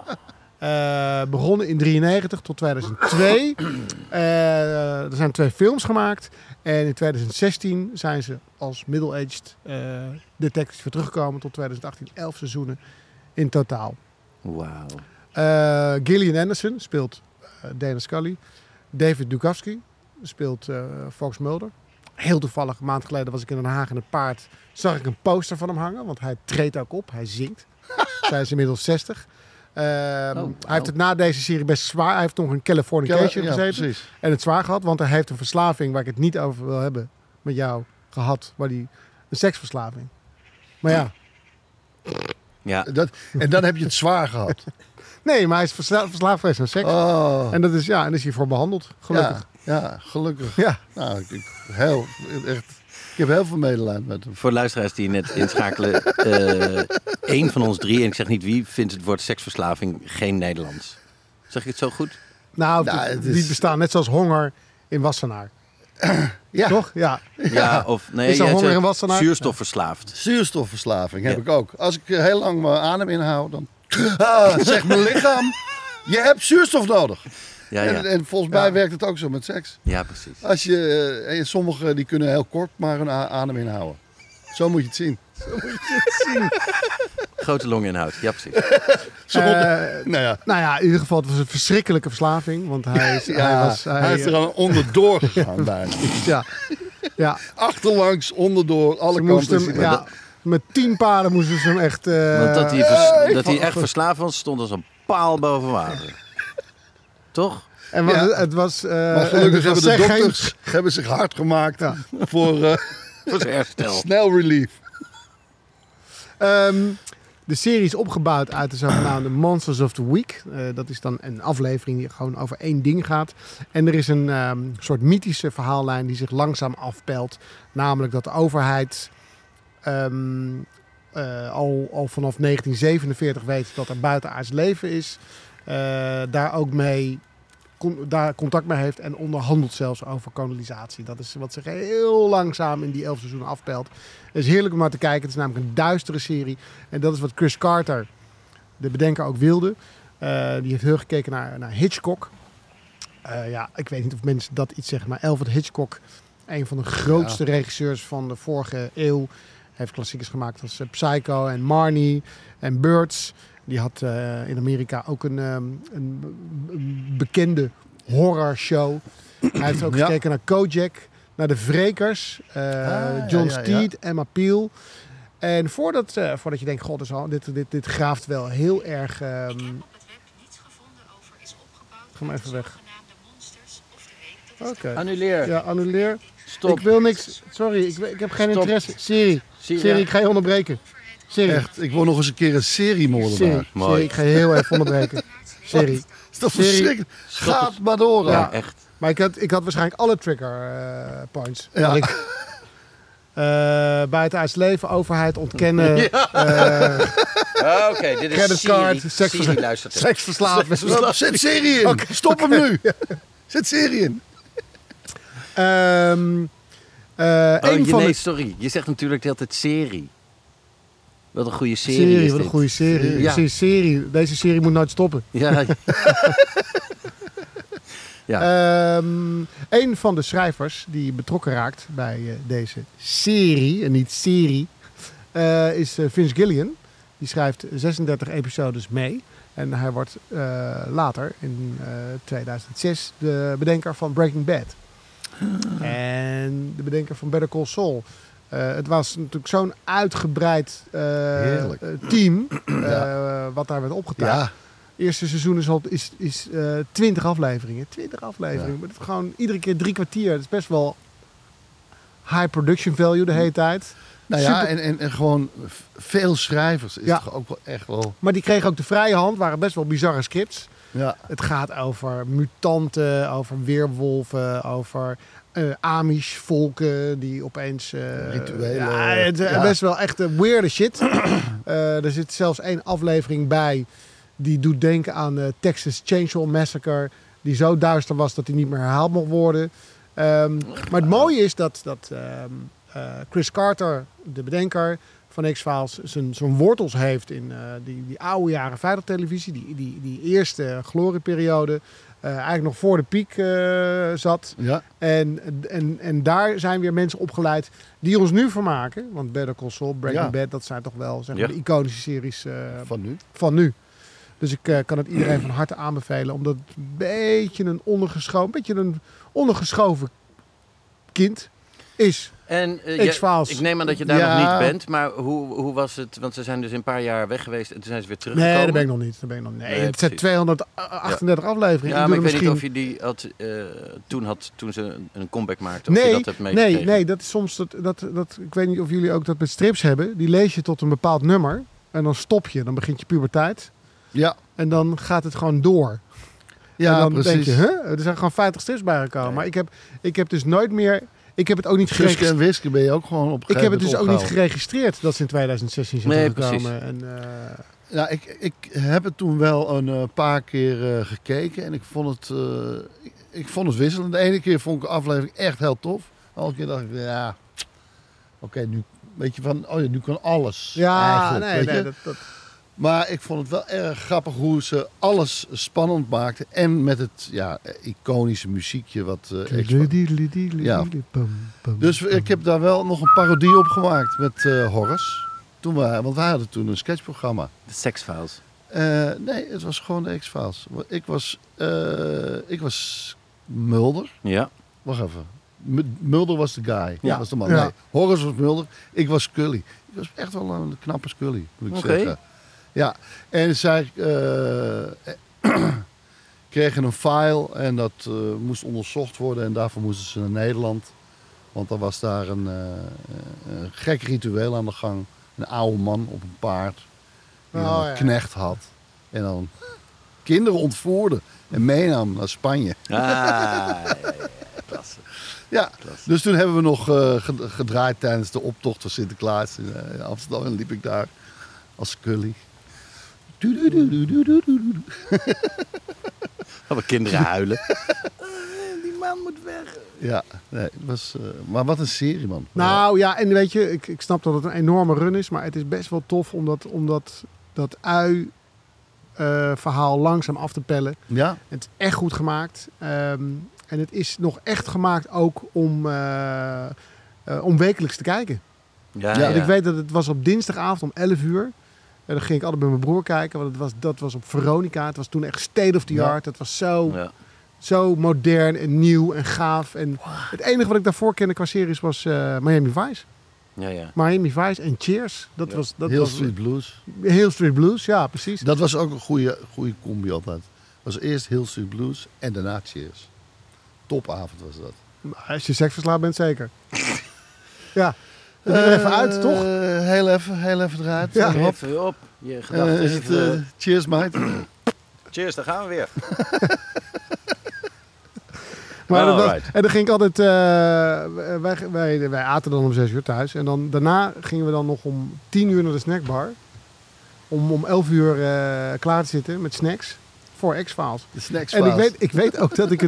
Uh, begonnen in drieënnegentig tot tweeduizend twee. Uh, er zijn twee films gemaakt. En in tweeduizend zestien zijn ze als middle-aged uh, detectives weer teruggekomen. Tot tweeduizend achttien, elf seizoenen in totaal. Wauw. Uh, Gillian Anderson speelt uh, Dana Scully. David Duchovny speelt uh, Fox Mulder. Heel toevallig, een maand geleden was ik in Den Haag in het paard. Zag ik een poster van hem hangen, want hij treedt ook op. Hij zingt. Zij is inmiddels zestig. Uh, oh, wow. Hij heeft het na deze serie best zwaar. Hij heeft nog een Californication ja, gezeten. Precies. En het zwaar gehad, want hij heeft een verslaving waar ik het niet over wil hebben met jou gehad. Waar die, een seksverslaving. Maar ja. Ja. Dat, en dan heb je het zwaar gehad. Nee, maar hij is versla- verslaafd geweest aan seks. Oh. En dat is, ja, en is hij voor behandeld, gelukkig. Ja, ja gelukkig. Ja. Nou, ik, ik, heel, echt, ik heb heel veel medelijden met hem. Voor de luisteraars die net inschakelen. uh, één van ons drie, en ik zeg niet wie, vindt het woord seksverslaving geen Nederlands. Zeg ik het zo goed? Nou, Nou, het, het is- die bestaan net zoals honger in Wassenaar. Ja. Toch? Ja. Ja, of nee, Is er jij honger zegt in Wassenaar? zuurstofverslaafd. Zuurstofverslaving heb Ja. ik ook. Als ik heel lang mijn adem inhoud, dan ah, zegt mijn lichaam, je hebt zuurstof nodig. Ja, ja. En, en volgens mij Ja. werkt het ook zo met seks. Ja, precies. Als je, eh, sommigen die kunnen heel kort maar hun a- adem inhouden. Zo moet je het zien. Grote longinhoud, ja precies. Zonder- Uh, nou ja, nou ja, in ieder geval, het was een verschrikkelijke verslaving. Want hij is, ja, hij was, hij, hij is er aan onderdoor gegaan bijna. ja, ja, Achterlangs, onderdoor, alle ze kanten. moesten is hem, hij- ja, met tien paarden moesten ze hem echt... Uh, Want dat hij, vers- uh, dat hij echt verslaafd was, stond als een paal boven water. Toch? En wat, Ja. het, het was... Uh, Maar gelukkig het was hebben de zeg geen- dokters hebben zich hard gemaakt Ja. voor eh, Voor zijn herstel. snel relief. Um, de serie is opgebouwd uit de zogenaamde Monsters of the Week. Uh, dat is dan een aflevering die gewoon over één ding gaat. En er is een um, soort mythische verhaallijn die zich langzaam afpelt. Namelijk dat de overheid um, uh, al, al vanaf negentien zevenenveertig weet dat er buitenaards leven is. Uh, daar ook mee con- daar contact mee heeft en onderhandelt zelfs over kolonisatie. Dat is wat zich heel langzaam in die elf seizoenen afpelt. Het is heerlijk om naar te kijken. Het is namelijk een duistere serie. En dat is wat Chris Carter, de bedenker, ook wilde. Uh, die heeft heel gekeken naar, naar Hitchcock. Uh, ja, ik weet niet of mensen dat iets zeggen, maar Alfred Hitchcock, een van de grootste ja. regisseurs van de vorige eeuw, heeft klassiekers gemaakt als uh, Psycho en Marnie en Birds. Die had uh, in Amerika ook een, um, een, een bekende horrorshow. Hij heeft ook ja. gekeken naar Kojak, naar de Wrekers, uh, ah, John ja, ja, Steed, ja. Emma Peel. En voordat, uh, voordat je denkt, god, is al, dit, dit, dit graaft wel heel erg... Um... Ik heb op het web niets gevonden over is opgebouwd. Ga maar even weg. Oké. Okay. Annuleer. Ja, annuleer. Stop. Ik wil niks. Sorry, ik, ik heb geen Stop. interesse. Siri. Siri, Siri, ja. ik ga je onderbreken. Siri. Echt, ik wil nog eens een keer een seriemoordenaar. Siri, Siri, ik ga je heel even onderbreken. Siri. Wat? Is dat Siri. verschrikkelijk? Gaat maar door. Ja, Ja. echt. Maar ik had, ik had waarschijnlijk alle trigger uh, points. Ja. Dat ik, uh, buitenaards leven, overheid ontkennen, ja. uh, Ah, Oké, okay, dit is creditcard, Siri. seksversla- Siri luistert. seksverslaafd. Zet serie in. Okay. Stop hem nu. Zet serie in. Um, uh, Oh, een je, van nee, de sorry. Je zegt natuurlijk de hele tijd serie. Wat een goede serie, serie, is wat een dit. goede serie. Ja. Deze serie. Deze serie moet nooit stoppen. Ja. ja. Um, een van de schrijvers die betrokken raakt bij uh, deze serie, en niet serie, uh, is uh, Vince Gilligan. Die schrijft zesendertig episodes mee. En hij wordt uh, later, in uh, tweeduizend zes, de bedenker van Breaking Bad. En de bedenker van Better Call Saul. Uh, het was natuurlijk zo'n uitgebreid uh, uh, team uh, ja. wat daar werd opgetuigd. Ja. Het eerste seizoen is, al, is, is uh, twintig afleveringen. twintig afleveringen. Ja. Maar het is gewoon iedere keer drie kwartier. Het is best wel high production value de hele tijd. Nou ja, en, en, en gewoon veel schrijvers is ja. toch ook wel echt wel... Maar die kregen ook de vrije hand. Waren best wel bizarre scripts. Ja. Het gaat over mutanten, over weerwolven, over uh, Amish-volken die opeens... Uh, Rituelen. Ja, het, ja. best wel echt uh, weirde shit. uh, er zit zelfs één aflevering bij die doet denken aan de Texas Chainsaw Massacre. Die zo duister was dat hij niet meer herhaald mocht worden. Um, maar het mooie is dat, dat um, uh, Chris Carter, de bedenker van X-Files, zijn, zijn wortels heeft in uh, die, die oude jaren vijftig televisie. Die, die, die eerste glorieperiode. Uh, eigenlijk nog voor de piek uh, zat. Ja. En, en, en daar zijn weer mensen opgeleid die ons nu vermaken. Want Better Call Saul, Breaking ja. Bad, dat zijn toch wel zeg maar, Ja. de iconische series uh, Van nu. van nu. Dus ik uh, kan het iedereen van harte aanbevelen. Omdat het een beetje een ondergeschoven, beetje een ondergeschoven kind is. En uh, X-Files. je, ik neem aan dat je daar Ja. nog niet bent, maar hoe, hoe was het? Want ze zijn dus een paar jaar weg geweest en toen zijn ze weer teruggekomen. Nee, daar ben ik nog niet. Daar ben ik nog niet. Nee, Nee, het zijn precies. tweehonderdachtendertig afleveringen. Ja, Ik maar doe ik er weet niet misschien... of je die had, uh, toen had toen ze een- een comeback maakten. Of je Nee, dat hebt nee, meegekregen. nee, dat is soms dat, dat, dat. Ik weet niet of jullie ook dat met strips hebben. Die lees je tot een bepaald nummer en dan stop je. Dan begint je puberteit Ja, en dan gaat het gewoon door. ja en dan precies. denk je, huh? Er zijn gewoon vijftig strips bijgekomen. Nee. Maar ik heb, ik heb dus nooit meer. Ik heb het ook niet Suske geregistreerd. en Wiske ben je ook gewoon op een Ik heb het dus gegeven ook niet moment opgehouden. geregistreerd dat ze in tweeduizend zestien zijn Nee, gekomen. En, uh, Ja, ik, ik heb het toen wel een uh, paar keer uh, gekeken en ik vond het, uh, ik, ik vond het wisselend. De ene keer vond ik de aflevering echt heel tof. De andere keer dacht ik, ja, oké, nu weet je van, oh ja, nu kan alles. ja, eigenlijk, nee, weet nee. je? Dat, dat, Maar ik vond het wel erg grappig hoe ze alles spannend maakten en met het ja, iconische muziekje wat. Uh, X- Ja. Dus ik heb daar wel nog een parodie op gemaakt met uh, Horace. Toen we, want wij hadden toen een sketchprogramma. De Sex Files. Uh, nee, het was gewoon de X-Files. Ik was, uh, ik was Mulder. Ja. Wacht even. M- Mulder was de guy. Ja. Dat was de man. Ja. Nee, Horace was Mulder. Ik was Scully. Ik was echt wel een knappe Scully, moet ik Oké. zeggen. Ja, en zij uh, kregen een file en dat uh, moest onderzocht worden. En daarvoor moesten ze naar Nederland. Want er was daar een, uh, een gek ritueel aan de gang. Een oude man op een paard. Die Oh, een ja. knecht had. En dan kinderen ontvoerde en meenam naar Spanje. Ah, ja, ja, ja. Klasse. Ja, Klasse. dus toen hebben we nog uh, gedraaid tijdens de optocht van Sinterklaas in uh, Amsterdam. En liep ik daar als Scully. Alle kinderen huilen. Die man moet weg. Ja, nee, het was, uh, maar wat een serie, man. Nou ja, en weet je, ik, ik snap dat het een enorme run is, maar het is best wel tof om dat, om dat, dat ui-verhaal langzaam af te pellen. Ja, Het is echt goed gemaakt. Um, en het is nog echt gemaakt ook om, uh, uh, om wekelijks te kijken. Ja, Ja, ja. Want ik weet dat het was op dinsdagavond om elf uur. En dan ging ik altijd bij mijn broer kijken, want het was, dat was op Veronica. Het was toen echt state of the Ja. art. Het was zo, Ja. zo modern en nieuw en gaaf. En het enige wat ik daarvoor kende qua series was uh, Miami Vice. Ja, ja. Miami Vice en Cheers. Dat Ja. was, dat Hill was Street Blues. Hill Street Blues, ja, precies. Dat was ook een goede, goede combi altijd. Het was eerst Hill Street Blues en daarna Cheers. Topavond was dat. Als je seksverslaafd bent, zeker. Ja. We doen er even uit, toch? Uh, heel even, heel even eruit. Ja. Hop. Even op. Je Uh, gedachten is het, even... uh, cheers, mate. Cheers, daar gaan we weer. Maar dat was, Alright. en dan ging ik altijd... Uh, wij, wij, wij aten dan om zes uur thuis. En dan, daarna gingen we dan nog om tien uur naar de snackbar. Om om elf uur uh, klaar te zitten met snacks. Voor X-Files. De snacks. En ik weet, ik weet ook dat ik het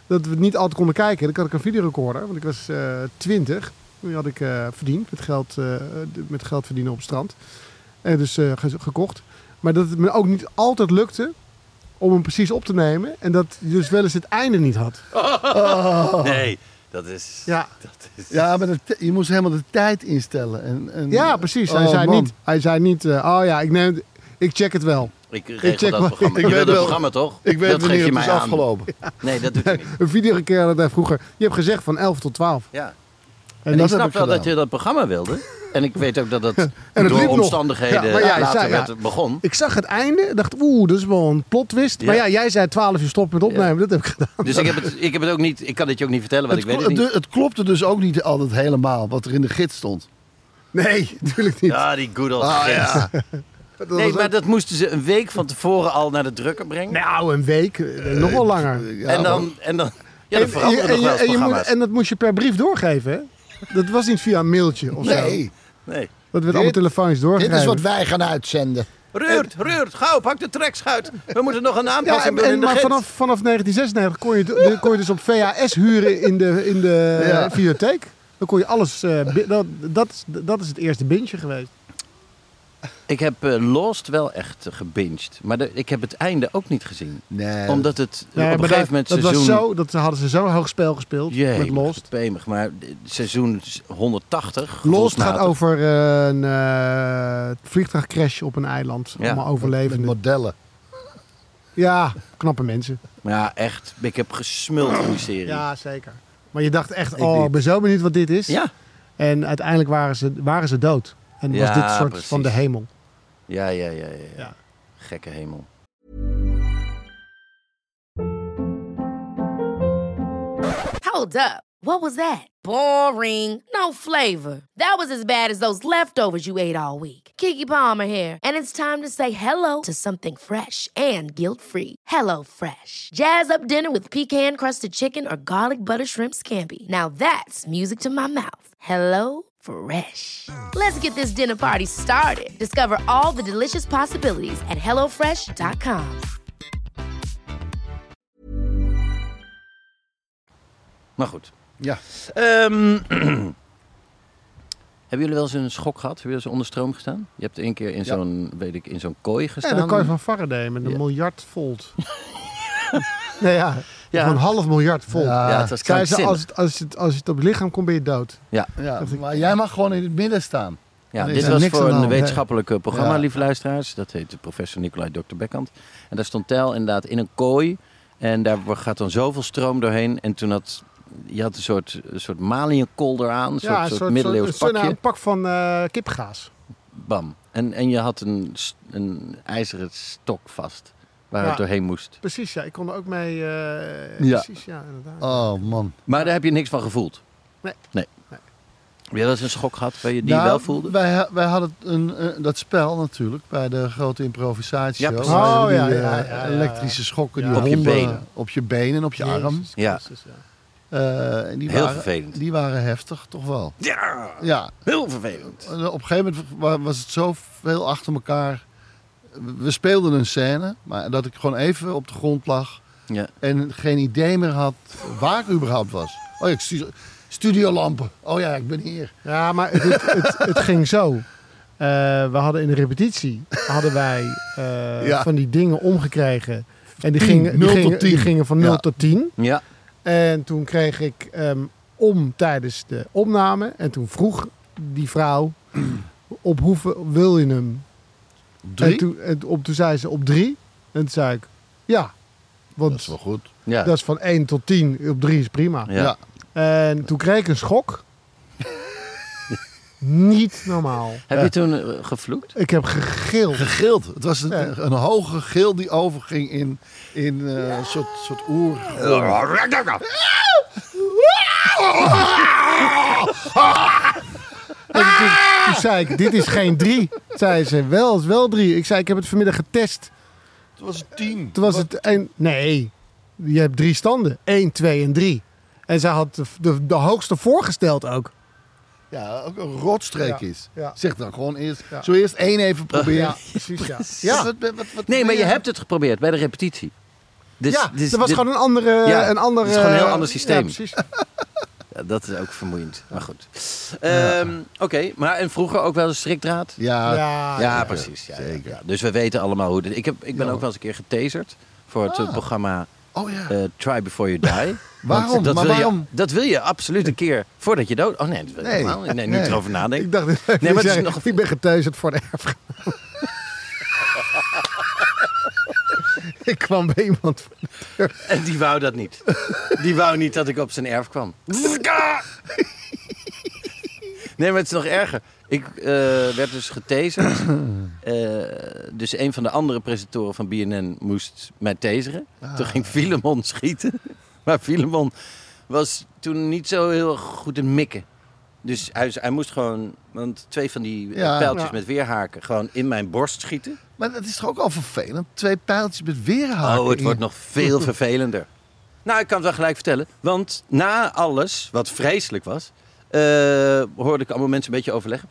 dat we het niet altijd konden kijken. Dan had ik een videorecorder, want ik was uh, twintig. Die had ik uh, verdiend met geld, uh, met geld verdienen op het strand. En dus uh, ge- gekocht. Maar dat het me ook niet altijd lukte om hem precies op te nemen. En dat je dus wel eens het einde niet had. Oh. Nee, dat is... Ja, dat is... ja maar de t- je moest helemaal de tijd instellen. En, en, ja precies. Hij oh, zei man. niet, hij zei niet uh, oh ja, ik, neem, ik check het wel. Ik regel Ik check dat wel- programma. ik Je weet wil dat wel- programma toch? Ik weet dat geef wanneer je het is mij aan. afgelopen. Nee, dat doet hij niet. Een videorecorder dat vroeger. Je hebt gezegd van elf tot twaalf. Ja. En, En dat ik heb snap ik wel gedaan. dat je dat programma wilde. En ik weet ook dat het het door liep nog. omstandigheden Ja, maar ja, later zei, ja. werd het begon. Ik zag het einde, dacht oeh, dat is wel een plot twist. Ja. Maar ja, jij zei twaalf uur stoppen met opnemen, dat heb ik gedaan. Dus ik heb, het, ik heb het ook niet... Ik kan het je ook niet vertellen, want Het, ik weet klo- het niet. de- het klopte dus ook niet altijd helemaal wat er in de gids stond. Nee, natuurlijk niet. Ja, die good old Ah, gids. ja. Dat Nee, was maar ook- dat moesten ze een week van tevoren al naar de drukker brengen. Nou, een week, eh, nog wel langer. Ja, en maar- dan... En dan ja, dan En- veranderen en, nog wel eens en, je moet, programma's. en dat moest je per brief doorgeven, hè? Dat was niet via een mailtje of zo. Nee, Nee. Dat werd allemaal telefonisch doorgegeven. dit is wat wij gaan uitzenden. Ruurt, Ruurt, gauw, pak de trekschuit. We moeten nog een Ja, aanpassing en, doen en, in de maar gids. vanaf, vanaf negentien zesennegentig kon je, de- kon je dus op V H S huren in de, in de Ja. videotheek. Dan kon je alles... eh, bi- dat, dat, is, dat is het eerste bintje geweest. Ik heb eh, Lost wel echt uh, gebinged. Maar de- ik heb het einde ook niet gezien. Nee. Omdat het Nee, op een maar gegeven dat, moment dat seizoen... was zo, dat hadden ze zo hoog spel gespeeld Jee, met Lost. Pemig, maar seizoen honderdtachtig. Lost gevoelsmatig. gaat over eh, een eh, vliegtuigcrash op een eiland. Ja, Allemaal met overlevenden. modellen. Ja. Ja, knappe mensen. Maar ja, echt. Ik heb gesmuld in die serie. Ja, zeker. Maar je dacht echt, Ik oh, niet. ik ben zo benieuwd wat dit is. Ja, En uiteindelijk waren ze, waren ze dood. En was Ja, dit soort precies. van de hemel. ja, ja, ja. ja, ja. Ja. Gekke hemel. Hold up. What was that? Boring. No flavor. That was as bad as those leftovers you ate all week. Keke Palmer here, and it's time to say hello to something fresh and guilt-free. Hello Fresh. Jazz up dinner with pecan-crusted chicken or garlic butter shrimp scampi. Now that's music to my mouth. Hello Fresh. Let's get this dinner party started. Discover all the delicious possibilities at hello fresh dot com. Maar goed. Ja. Ehm, hebben jullie wel eens een schok gehad? Hebben jullie wel eens onder stroom gestaan? Je hebt één keer in Ja. zo'n, weet ik, in zo'n kooi gestaan. Ja, dan kan je van Faraday met een Ja. miljard volt. nee, ja. Ja. Van een half miljard volt. Ja. Ja, het was Zei ze, krankzinnig. als het, als, het, als het op je lichaam komt, ben je dood. Ja, Ja, maar jij mag gewoon in het midden staan. ja Er is dit er was niks voor aan de een hand. wetenschappelijk programma, Ja. lieve luisteraars. Dat heet professor Nicolai dokter Bekkant. En daar stond Tel inderdaad in een kooi. En daar gaat dan zoveel stroom doorheen. En toen had... Je had een soort, een soort maliënkolder aan, een soort, soort, middeleeuws soort- pakje. een pak van eh kipgaas. Bam. En, en je had een, s- een ijzeren stok vast waar Ja. het doorheen moest. Precies, ja. Ik kon er ook mee... eh, Ja. Precies, ja, inderdaad. Oh man. Maar daar heb je niks van gevoeld? Nee. Nee. Nee. Heb je wel eens een schok gehad waar je die Nou, wel voelde? Wij, ha- wij hadden een, eh, dat spel natuurlijk bij de grote improvisatieshow. Ja, precies. Waar Oh, die, ja, eh, ja, ja, ja. elektrische schokken Ja. die Op je honden benen. op je benen en op je arm. Jezus Ja. Christus, ja. Eh, en die Heel waren, vervelend. Die waren heftig, toch wel. Ja, Ja. heel vervelend. En op een gegeven moment wa- was het zo veel achter elkaar. We speelden een scène, maar dat ik gewoon even op de grond lag Ja. en geen idee meer had waar ik überhaupt was. Oh ja, ik stu- studiolampen. Oh ja, ik ben hier. Ja, maar het, het, het, het ging zo. Eh, we hadden in de repetitie hadden wij eh, Ja. van die dingen omgekregen. En die tien, gingen, die nul tot gingen, die tien. gingen van nul Ja. tot tien. Ja. En toen kreeg ik ehm, om tijdens de opname. En toen vroeg die vrouw, op hoeveel wil je hem? Drie? En toen, en op, toen zei ze op drie. En toen zei ik, ja. Want Dat is wel goed. Ja. dat is van één tot tien. Op drie is prima. Ja. Ja. En toen kreeg ik een schok. Niet normaal. Heb je toen eh, gevloekt? Ik heb gegild. Gegild. Het was een, Ja. een hoge gil die overging in, in eh, een soort, soort oer. En toen, toen zei ik, dit is geen drie. Zei ze, wel, het is wel drie. Ik zei, ik heb het vanmiddag getest. Het was een tien. Toen was het een... Nee, je hebt drie standen. Eén, twee en drie. En zij had de, de, de hoogste voorgesteld ook. Ja, ook een rotstreek Ja. is. Ja. Zeg dan gewoon eerst. Ja. Zo eerst één even proberen. Ja, precies, ja. Ja. Wat, wat, wat, wat Nee, maar je probeer hebt het geprobeerd bij de repetitie. Dus, ja, dus, er was dit- gewoon een andere... Ja, een andere het is gewoon een heel ander systeem. Ja, precies. Ja, dat is ook vermoeiend. Maar goed. Ehm, Oké, okay, maar en vroeger ook wel een strikdraad? Ja, Ja, Ja, zeker, precies. Ja, ja, zeker. ja. Dus we weten allemaal hoe dit... Ik, heb, ik ben Ja. ook wel eens een keer getaserd voor het eh, Ah. programma Oh ja. eh, Try Before You Die. Waarom? Want Dat Maar wil waarom? Je, dat wil je absoluut een keer voordat je dood... Oh nee, dat wil ik Nee. helemaal niet. Nee, nu Nee. ik erover nadenk. Ik dacht, nee, maar het is zeggen, nog- ik ben geteuzerd voor de erfgenaam. Ik kwam bij iemand. En die wou dat niet. Die wou niet dat ik op zijn erf kwam. Nee, maar het is nog erger. Ik eh, werd dus getaserd. Eh, dus een van de andere presentatoren van B N N moest mij taseren. Toen ging Filemon schieten. Maar Filemon was toen niet zo heel goed in mikken. Dus hij, hij moest gewoon, want twee van die eh, Ja. pijltjes Ja. met weerhaken gewoon in mijn borst schieten. Maar dat is toch ook al vervelend? Twee pijltjes met weerhaken. Oh, het in wordt je- nog veel vervelender. Nou, ik kan het wel gelijk vertellen. Want na alles, wat vreselijk was, eh, hoorde ik allemaal mensen een beetje overleggen.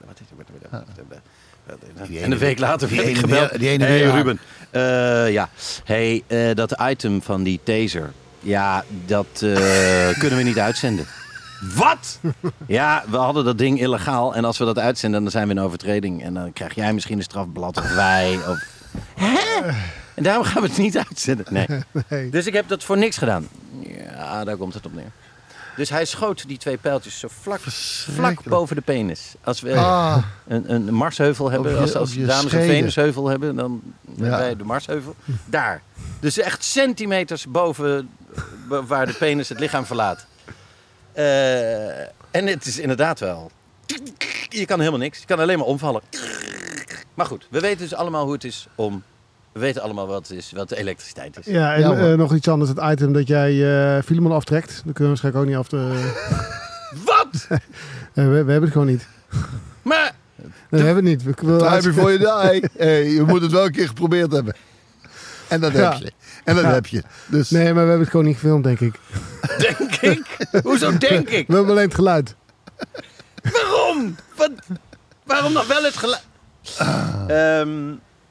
En een week later werd ik ene gebeld. weer- die ene Hey, weerhaak. Ruben. Eh, ja, hey, eh, dat item van die taser, ja, dat eh, kunnen we niet uitzenden. Wat? Ja, we hadden dat ding illegaal. En als we dat uitzenden, dan zijn we in overtreding. En dan krijg jij misschien een strafblad of wij. Of... Hè? En daarom gaan we het niet uitzenden. Nee. Nee. Dus ik heb dat voor niks gedaan. Ja, daar komt het op neer. Dus hij schoot die twee pijltjes zo vlak, vlak boven de penis. Als we Ah, een, een Marsheuvel hebben, Op je- als, als op je dames een scheden. Venusheuvel hebben, dan hebben Ja. wij de Marsheuvel. Daar. Dus echt centimeters boven bo- waar de penis het lichaam verlaat. Eh, en het is inderdaad wel... Je kan helemaal niks. Je kan alleen maar omvallen. Maar goed, we weten dus allemaal hoe het is om... We weten allemaal wat, het is, wat de elektriciteit is. Ja, en Ja, hoor. eh, nog iets anders. Het item dat jij eh Filemon aftrekt. Dat kunnen we waarschijnlijk ook niet af te... Wat? Eh, we, we hebben het gewoon niet. Maar... Nee, we hebben het niet. We, we, try before you die. Hey, je moet het wel een keer geprobeerd hebben. En dat Ja. heb je. En dat Ja. heb je. Dus Nee, maar we hebben het gewoon niet gefilmd, denk ik. Denk ik? Hoezo denk ik? We hebben alleen het geluid. Waarom? Wat? Waarom nog wel het geluid? Ehm,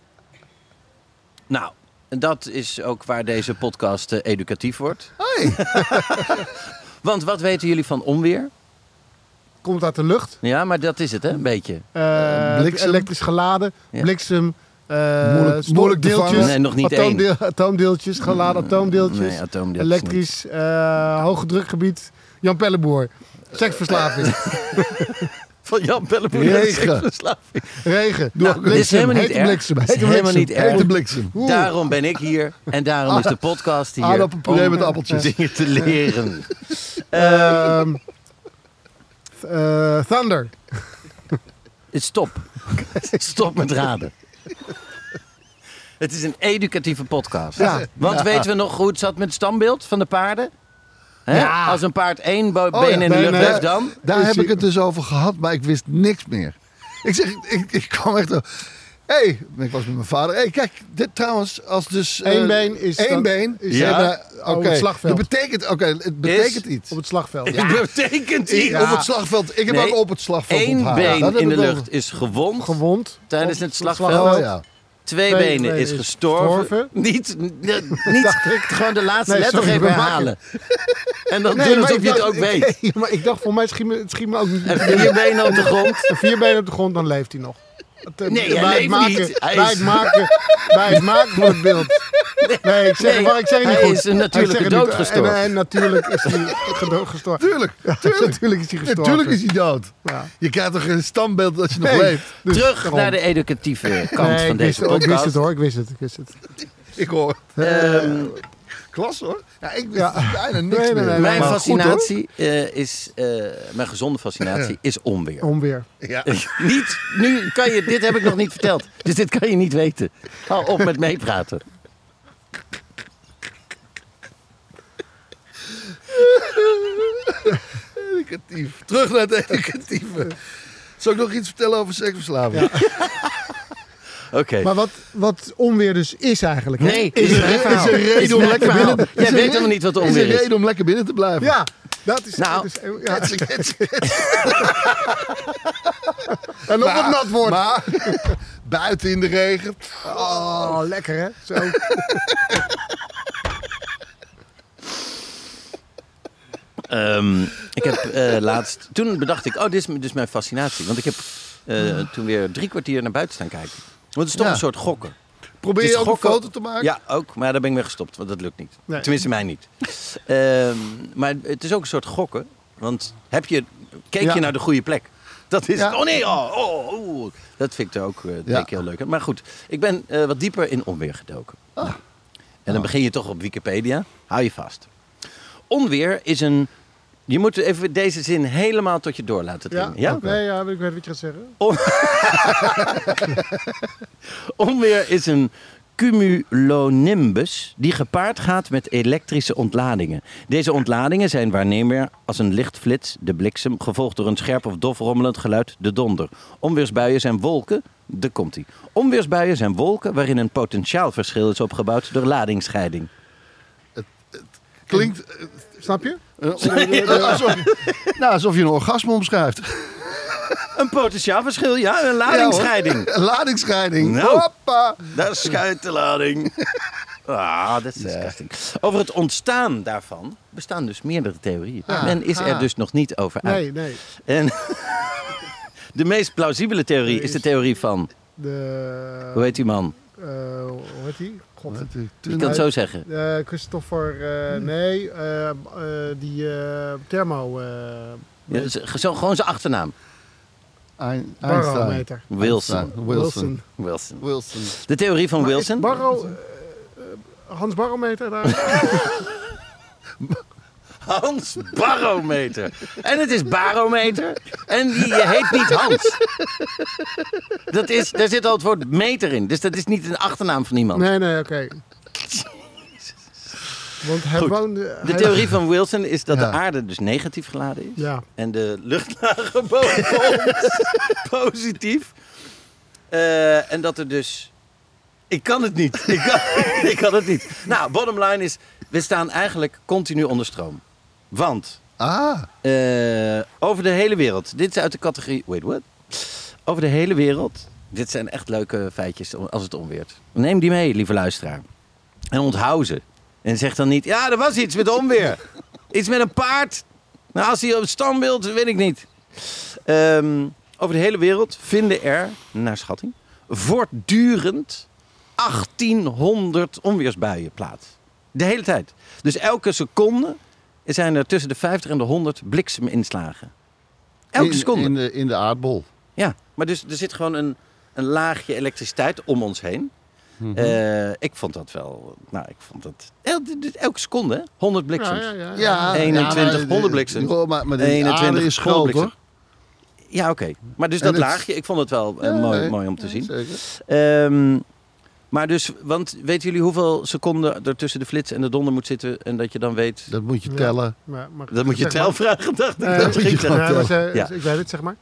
nou, dat is ook waar deze podcast eh, educatief wordt. Hey. Want wat weten jullie van onweer? Komt uit de lucht. Ja, maar dat is het, hè? Een beetje. Eh, bliksem. Elektrisch geladen. Ja. Bliksem. eh Moeilijk- moeilijk te deeltjes. vangen. Nee, nog niet atoomdeel, atoomdeeltjes. Geladen atoomdeeltjes. Nee, atoomdeeltjes Elektrisch. eh hoge drukgebied. Jan Pelleboer. Seksverslaving. Van Jan Pelleboer. Regen. Regen. Nou, dit is helemaal niet Hete erg. bliksem. Het is Hete helemaal bliksem. niet erg. Hete bliksem. Oeh. Daarom ben ik hier. En daarom is de podcast hier. Aardappelpuree om met appeltjes. dingen te leren. Ehm, eh, Thunder. Stop. Stop met raden. Het is een educatieve podcast. Ja. Want weten we nog hoe het zat met het standbeeld van de paarden? Hè? Ja. Als een paard één bo- Oh been ja, in de nee, lucht nee. heeft dan... Daar Is heb die- ik het dus over gehad, maar ik wist niks meer. Ik zeg, ik, ik kwam echt... Hé, hey, ik was met mijn vader. Hé, hey, kijk, dit trouwens, als dus... eh, Eén been is één dan- been. is- Ja. Ja. Oké, op het slagveld. Dat betekent, oké, het betekent iets. Op het slagveld. Het betekent I- iets. Op het slagveld. Ik heb Nee. ook op het slagveld Eén onthouden. been Dat heb in de ik wel- lucht is gewond. Gewond. Tijdens Op het het slagveld. Oh ja. Twee Twee benen benen is is gestorven. gestorven. Niet, n- niet Dacht ik. gewoon de laatste Nee, letter sorry, even we maken- herhalen. En dan Nee, doen maar alsof ik je het dacht- ook ik- weet. nee, maar ik dacht, voor mij schiet me, het schiet me ook niet. En vier benen op de grond. Vier benen op de grond, dan leeft hij nog. Het, eh, Nee, hij bij het leeft maken, niet. Hij bij, is- het maken, bij het maken van het beeld. Nee, ik zeg, Nee, maar ik zeg het niet hij goed. is een natuurlijke Ik zeg het dood niet. gestorven. En, en natuurlijk is hij gedo- gestorven. Tuurlijk, Ja, tuurlijk. natuurlijk is hij gestorven. Natuurlijk is hij dood. Ja. Je krijgt toch geen standbeeld als je nog Nee. leeft? Dus Terug daarom. naar de educatieve kant Nee, van ik wist, deze het, ik wist podcast. het hoor, ik wist het. Ik wist het. Ik hoor. Ehm, Klas hoor. Ja, ik wist Ja. bijna niks Nee, nee, meer. nee, mijn maar goed, fascinatie eh, is, eh, mijn gezonde fascinatie is onweer. Onweer. hoor. Ja. Niet, nu kan je, dit heb ik nog niet verteld. Dus dit kan je niet weten. Hou op met meepraten. Educatief. Terug naar het educatieve. Zal ik nog iets vertellen over seksverslaving? Oké. Maar wat, wat onweer dus is eigenlijk. hè? Nee, is is een een verhaal. Is er een reden om Is lekker een binnen te verhaal. Jij is er weet een- helemaal niet wat Is onweer een is. reden om lekker binnen te blijven? Ja, dat is... Nou, dat is ja. Het is- het is- En nog wat nat wordt. Maar buiten in de regen. Oh, lekker hè? Zo. Um, ik heb uh, laatst... Toen bedacht ik, oh, dit is, dit is mijn fascinatie. Want ik heb uh, toen weer drie kwartier naar buiten staan kijken. Want het is toch Ja. een soort gokken. Probeer Het je is ook een gokken- foto te maken? Ja, ook. Maar daar ben ik mee gestopt, want dat lukt niet. Nee. Tenminste, mij niet. um, maar het is ook een soort gokken. Want heb je, keek Ja. je naar de goede plek? Dat is Ja. het. Oh nee, oh, oh, oh. Dat vind ik er ook uh, Ja. ja. heel leuk. Maar goed, ik ben uh, wat dieper in onweer gedoken. Ah. En dan begin je toch op Wikipedia. Hou je vast. Onweer is een... Je moet even deze zin helemaal tot je door laten dringen. Ja? Nee, ja, ik weet wat je gaat zeggen. On- Onweer is een cumulonimbus die gepaard gaat met elektrische ontladingen. Deze ontladingen zijn waarneembaar als een lichtflits, de bliksem, gevolgd door een scherp of dof rommelend geluid, de donder. Onweersbuien zijn wolken, de komt-ie. Onweersbuien zijn wolken waarin een potentiaalverschil is opgebouwd door ladingsscheiding. Klinkt... eh, Snap je? eh, alsof, nou, alsof je een orgasme omschrijft. Een potentiaalverschil, ja, een ladingsscheiding. Ja, hoor. Ladingsscheiding. Nou. Hoppa. Daar schuilt de lading. Ah, dat is disgusting. Over het ontstaan daarvan bestaan dus meerdere theorieën. Ah. Men is er Ah. dus nog niet over uit. Nee, nee. En de meest plausibele theorie is de theorie van... De... Hoe heet die man? eh, hoe heet die? God. Ik kan het zo zeggen. Eh, Christopher, eh, nee, eh, eh, die eh, thermo, eh Ja, z- zo, gewoon zijn achternaam. Ein- Einstein. barometer. Wilson. Einstein. Wilson. Wilson. Wilson. De theorie van Maar is Wilson. Barro, eh, eh, Hans Barometer daar? Hans Barometer. En het is barometer. En die heet niet Hans. Dat is, daar zit al het woord meter in. Dus dat is niet een achternaam van iemand. Nee, nee, oké. Want hij Goed. woonde... De hij- theorie van Wilson is dat Ja. de aarde dus negatief geladen is. Ja. En de luchtlagen boven ons positief. Eh, en dat er dus... Ik kan het niet. Ik kan, ik kan het niet. Nou, bottom line is... We staan eigenlijk continu onder stroom. Want... Ah. eh, over de hele wereld... Dit is uit de categorie... Wait, what? Over de hele wereld... Dit zijn echt leuke feitjes als het onweert. Neem die mee, lieve luisteraar. En onthoud ze. En zeg dan niet... Ja, er was iets met onweer. Iets met een paard. Nou, als hij op het standbeeld... Weet ik niet. Ehm, over de hele wereld vinden er... Naar schatting... Voortdurend... achttienhonderd onweersbuien plaats. De hele tijd. Dus elke seconde... Zijn er tussen de vijftig en de honderd blikseminslagen. Elke in, seconde. In de, in de aardbol. Ja, maar dus er zit gewoon een, een laagje elektriciteit om ons heen. Mhm. Eh, ik vond dat wel... Nou, ik vond dat... El, d- d- elke seconde, hè? honderd Ja, bliksems. ja, ja. Ja, eenentwintig ja, maar- honderd bliksems. joh, maar, maar de eenentwintig aarde is groot, honderd hoor. Ja, oké. Maar dus En dat het- laagje, ik vond het wel eh, Ja, mooi, nee. mooi om te zien. Zeker. Ehm, maar dus, want weten jullie hoeveel seconden er tussen de flits en de donder moet zitten? En dat je dan weet... Dat moet je Ja. tellen. Maar, maar, Dat moet je zeg maar. telvragen, dacht ik. Eh, dat ging moet je zeggen. Ja, maar ze- Ja. Ik weet het, zeg maar.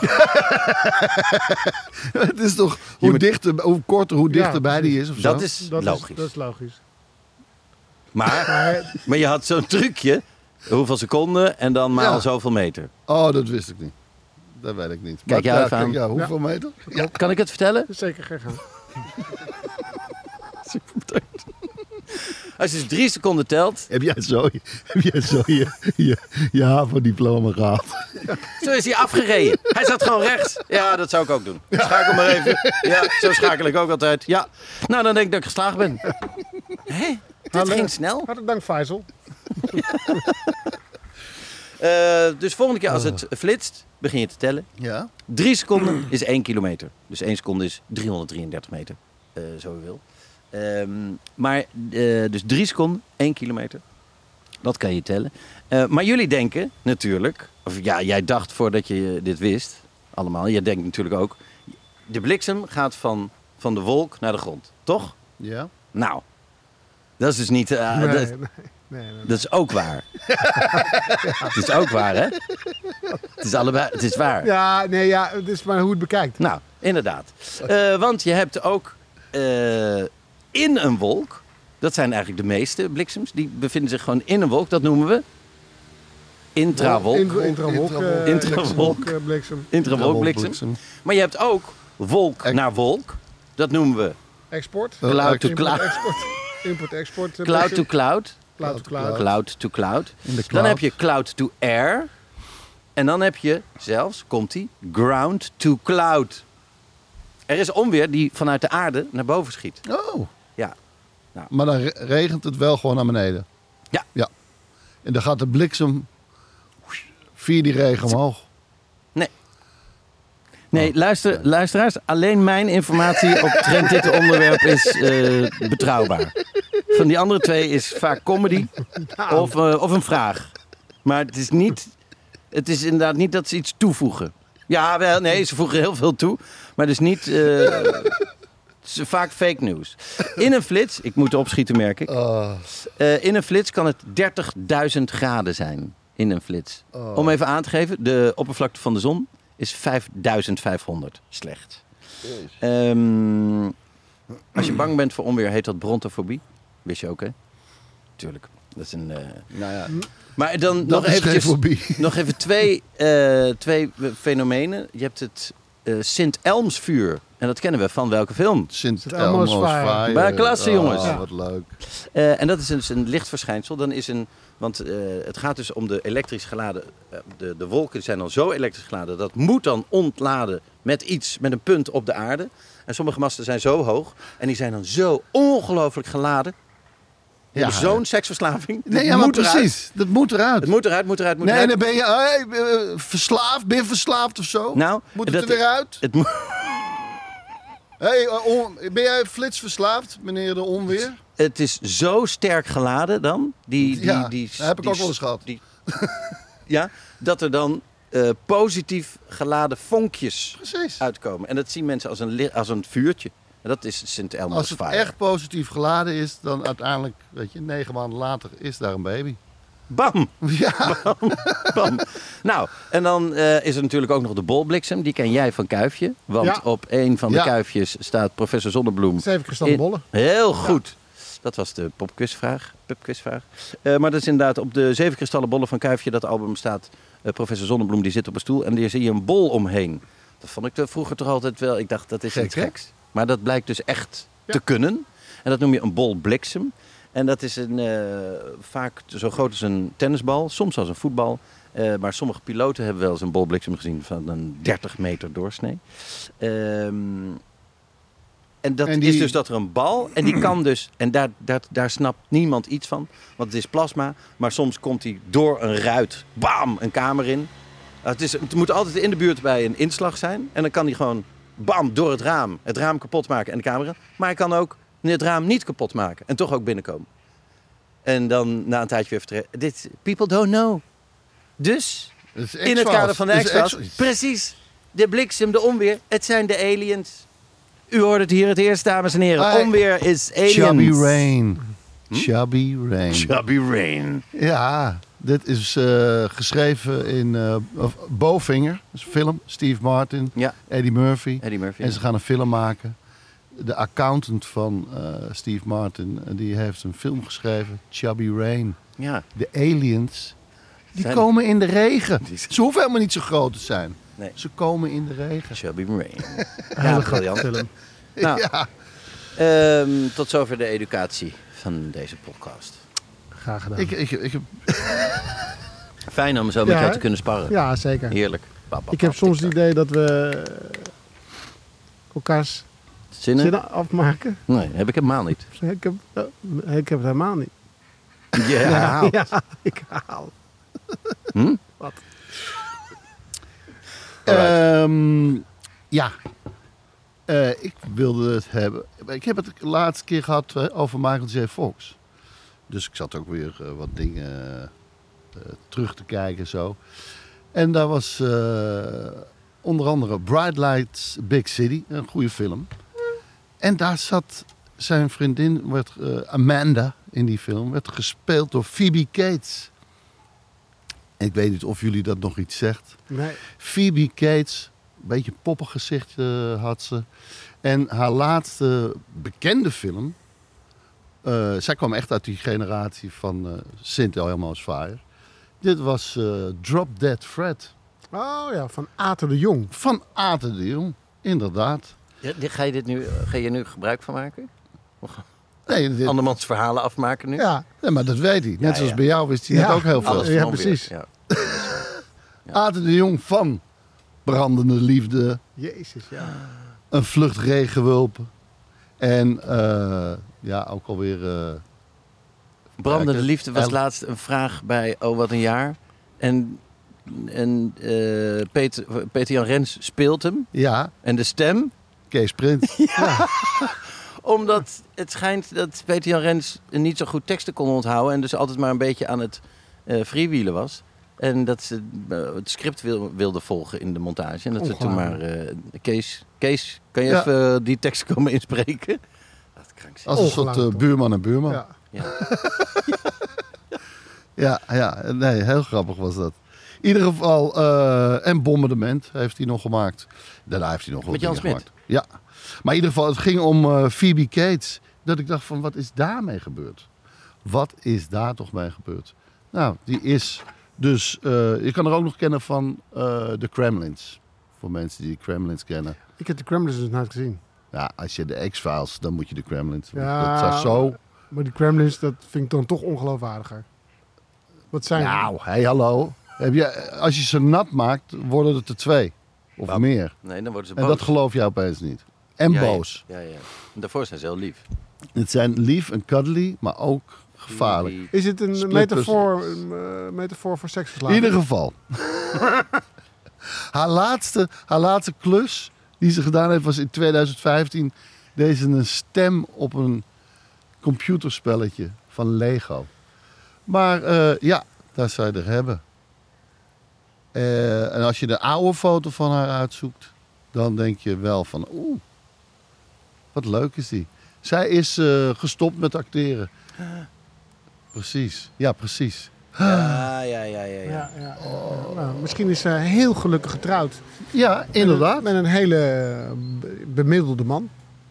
Het is toch hoe, moet- dichter, hoe korter, hoe Ja, dichterbij die is of zo. Dat is Dat logisch. Is, dat is logisch. Maar, Maar maar je had zo'n trucje. Hoeveel seconden en dan maal Ja. zoveel meter. Oh, dat wist ik niet. Dat weet ik niet. Kijk Maar jou ja, even aan. kijk, ja, hoeveel meter? Ja. Kan ik het vertellen? zeker gegaan. Als je dus drie seconden telt, Heb jij zo, heb jij zo je, je, je HAVO-diploma gehad? zo is hij afgereden. Hij zat gewoon rechts. Ja, dat zou ik ook doen. Schakel maar even. Ja, zo schakel ik ook altijd. Ja. Nou, dan denk ik dat ik geslaagd ben. Hé? Dit Hallo. ging snel. Hartelijk dank, Faisal. Uh, dus volgende keer als het flitst, begin je te tellen. Ja. Drie seconden is één kilometer. Dus één seconde is driehonderddrieëndertig meter. Uh, zo je wil. Um, maar uh, dus drie seconden, één kilometer. Dat kan je tellen. Uh, maar jullie denken natuurlijk... Of ja, jij dacht voordat je dit wist. Allemaal. Jij denkt natuurlijk ook... De bliksem gaat van, van de wolk naar de grond. Toch? Ja. Nou. Dat is dus niet... Uh, Nee, dat, nee, nee, nee. dat is ook waar. Het is ook waar, hè? Het is allebei... Het is waar. Ja, nee, ja, het is maar hoe het bekijkt. Nou, inderdaad. Uh, want je hebt ook uh, in een wolk... Dat zijn eigenlijk de meeste bliksems. Die bevinden zich gewoon in een wolk. Dat noemen we... Intrawolk. Intra- Intrawolk. eh, Intrawolk. bliksem, eh, bliksem. Intrawolkbliksem. Maar je hebt ook wolk Ex- naar wolk. Dat noemen we Export. Oh, cloud to ex- cloud. Export. Import, export. eh, Cloud bliksem. to cloud. Cloud to cloud. Cloud to cloud. In de Dan cloud. heb je cloud to air. En dan heb je zelfs, komt-ie, ground to cloud. Er is onweer die vanuit de aarde naar boven schiet. Oh. Ja. Nou. Maar dan re- regent het wel gewoon naar beneden. Ja. Ja. En dan gaat de bliksem via die regen omhoog. Nee, Oh. luister, luisteraars. Alleen mijn informatie op trend dit onderwerp is eh, betrouwbaar. Van die andere twee is vaak comedy of, eh, of een vraag. Maar het is niet... Het is inderdaad niet dat ze iets toevoegen. Ja, wel, nee, ze voegen heel veel toe. Maar dus niet... eh, het is vaak fake news. In een flits, ik moet opschieten merk ik. Oh. Eh, in een flits kan het dertigduizend graden zijn. In een flits. Oh. Om even aan te geven, de oppervlakte van de zon is vijfduizend vijfhonderd. Slecht. Ehm, als je bang bent voor onweer, heet dat brontofobie. Wist je ook, hè? Tuurlijk. Dat is een... eh, Nou ja, Maar dan dat nog is geen eventjes, fobie. nog even twee, eh, twee fenomenen. Je hebt het eh, Sint-Elmsvuur. En dat kennen we van welke film? Sint Elmo's Elmo's Fire. Fire. Bij klasse, jongens. Oh, Ja. wat leuk. Eh, en dat is dus een lichtverschijnsel. Dan is een, want eh, het gaat dus om de elektrisch geladen... eh, de, de wolken zijn dan zo elektrisch geladen... dat moet dan ontladen met iets, met een punt op de aarde. En sommige masten zijn zo hoog... en die zijn dan zo ongelooflijk geladen... Die Ja. hebben zo'n seksverslaving. Nee, Het ja, maar moet eruit. precies. Dat moet eruit. Het moet eruit, moet eruit, moet Nee, eruit. dan ben je hey, eh, verslaafd. Ben je verslaafd of zo? Nou, moet het dat- er weer uit? Het moet... Hey, eh, on- ben jij flitsverslaafd, meneer de onweer? Het is zo sterk geladen dan. Die, die, Ja, die, dat heb ik die- ook wel eens gehad. die- ja, dat er dan eh, positief geladen vonkjes Precies. uitkomen. En dat zien mensen als een, li- als een vuurtje. En dat is Sint Elmo's Als het Fire. echt positief geladen is, dan uiteindelijk, weet je, negen maanden later is daar een baby. Bam! Ja, Bam. Nou, en dan eh, is er natuurlijk ook nog de bolbliksem. Die ken jij van Kuifje. Want Ja. op een van de Ja. kuifjes staat professor Zonnebloem. Zeven kristallen In- bollen. Heel goed. Dat was de popquizvraag. Pubquizvraag. Uh, maar dat is inderdaad op de Zeven Kristallen Bollen van Kuifje. Dat album staat uh, professor Zonnebloem die zit op een stoel. En daar zie je een bol omheen. Dat vond ik vroeger toch altijd wel... Ik dacht, dat is Gek, iets hè? geks. Maar dat blijkt dus echt Ja. te kunnen. En dat noem je een bolbliksem. En dat is een, uh, vaak zo groot als een tennisbal. Soms als een voetbal. Uh, maar sommige piloten hebben wel eens een bolbliksem gezien van een dertig meter doorsnee. Um, En dat En die- is dus dat er een bal, en die kan dus, en daar, daar, daar snapt niemand iets van, want het is plasma, maar soms komt hij door een ruit, bam, een kamer in. Het, is, het moet altijd in de buurt bij een inslag zijn, en dan kan hij gewoon, bam, door het raam, het raam kapot maken en de kamer in. Maar hij kan ook het raam niet kapot maken en toch ook binnenkomen. En dan na een tijdje weer vertrekken. Dit, people don't know. Dus, Dat is in het X-Files. kader van de Dat is X-Files, X-Files. precies, de bliksem, de onweer, het zijn de aliens. U hoort het hier het eerst, dames en heren. Hey. Onweer is aliens. Chubby Rain. Chubby Rain. Chubby Rain. Ja, dit is eh, geschreven in uh, Bowfinger, dat is een film. Steve Martin, Ja, Eddie Murphy. Eddie Murphy. En ze gaan een film maken. De accountant van uh, Steve Martin, uh, die heeft een film geschreven, Chubby Rain. Ja. De aliens, die Zijn- komen in de regen. Die zijn- Ze hoeven helemaal niet zo groot te zijn. Nee. Ze komen in de regen. Chubby Rain. Hele briljant. film. Nou, Ja. ehm, tot zover de educatie van deze podcast. Graag gedaan. Ik, ik, ik, heb- Fijn om zo met Ja, jou hè? te kunnen sparren. Ja, zeker. Heerlijk. Pap, pap, Ik heb pap, soms het tik-tak. idee dat we elkaars Zinnen? zinnen afmaken. Nee, heb ik helemaal niet. Ik heb, eh, ik heb het helemaal niet. Je herhaalt. Ja, ik haal. Hm? Wat? Ehm, ja. Eh, ik wilde het hebben. Ik heb het de laatste keer gehad eh, over Michael J. Fox. Dus ik zat ook weer eh, wat dingen eh, terug te kijken zo. En daar was eh, onder andere Bright Lights Big City, een goede film. En daar zat zijn vriendin, werd, eh, Amanda, in die film, werd gespeeld door Phoebe Cates. En ik weet niet of jullie dat nog iets zegt. Nee. Phoebe Cates, een beetje een poppengezicht uh, had ze. En haar laatste bekende film... Uh, zij kwam echt uit die generatie van uh, Sint Elmo's Fire. Dit was uh, Drop Dead Fred. Oh ja, van Aten de Jong. Van Aten de Jong, inderdaad. Ja, Ga je, dit nu, ga je nu gebruik van maken? Nee, dit, Andermans verhalen afmaken nu. Ja, nee, maar dat weet hij. Net Ja, zoals ja. bij jou wist hij Ja. net ook heel veel. Alles Ja, van precies. weer. Ja. Aten de Jong van Brandende Liefde, jezus, ja. Een Vlucht Regenwulpen. En uh, ja, ook alweer... Uh, Brandende kijken. Liefde was El- laatst een vraag bij Oh Wat Een Jaar. En, en uh, Peter, Peter Jan Rens speelt hem. ja, En de stem... Kees Prins. ja. Omdat het schijnt dat Peter Jan Rens niet zo goed teksten kon onthouden. En dus altijd maar een beetje aan het uh, freewheelen was. En dat ze uh, het script wil, wilde volgen in de montage. En dat ze toen maar... Uh, Kees, Kees, kan je Ja. even uh, die tekst komen inspreken? Dat is krankzinnig. Als een soort Ongelooflijk. uh, buurman en buurman. Ja. Ja. Ja. ja, ja, nee, heel grappig was dat. In ieder geval, uh, en Bombardement heeft hij nog gemaakt. Daarna heeft hij nog wat Met Jan dingen Smit? gemaakt. Ja, maar in ieder geval, het ging om uh, Phoebe Cates. Dat ik dacht van, wat is daarmee gebeurd? Wat is daar toch mee gebeurd? Nou, die is dus... Uh, je kan er ook nog kennen van uh, de Kremlins. Voor mensen die de Kremlins kennen. Ik heb de Kremlins dus nooit gezien. Ja, als je de X-Files, dan moet je de Kremlins. Ja, dat is zo... Maar die Kremlins, dat vind ik dan toch ongeloofwaardiger. Wat zijn Nou, hé, hallo. Heb je, als je ze nat maakt, worden het er twee. Of Nou, meer. Nee, dan worden ze En boos. dat geloof jij opeens niet. En Ja, ja. boos. Ja, ja. En daarvoor zijn ze heel lief. Het zijn lief en cuddly, maar ook gevaarlijk. Die- Is het een Split metafoor, een, uh, metafoor voor In seksverslaving? ieder geval. haar, laatste, haar laatste klus die ze gedaan heeft was in twintig vijftien. Deze een stem op een computerspelletje van Lego. Maar uh, ja, daar zou je er hebben. Uh, en als je de oude foto van haar uitzoekt, dan denk je wel van oeh, wat leuk is die. Zij is uh, gestopt met acteren. Precies, ja precies. Ja, ja, ja, ja. ja. Ja, ja. Nou, misschien is ze heel gelukkig getrouwd. Ja, inderdaad. Met een, met een hele be- bemiddelde man.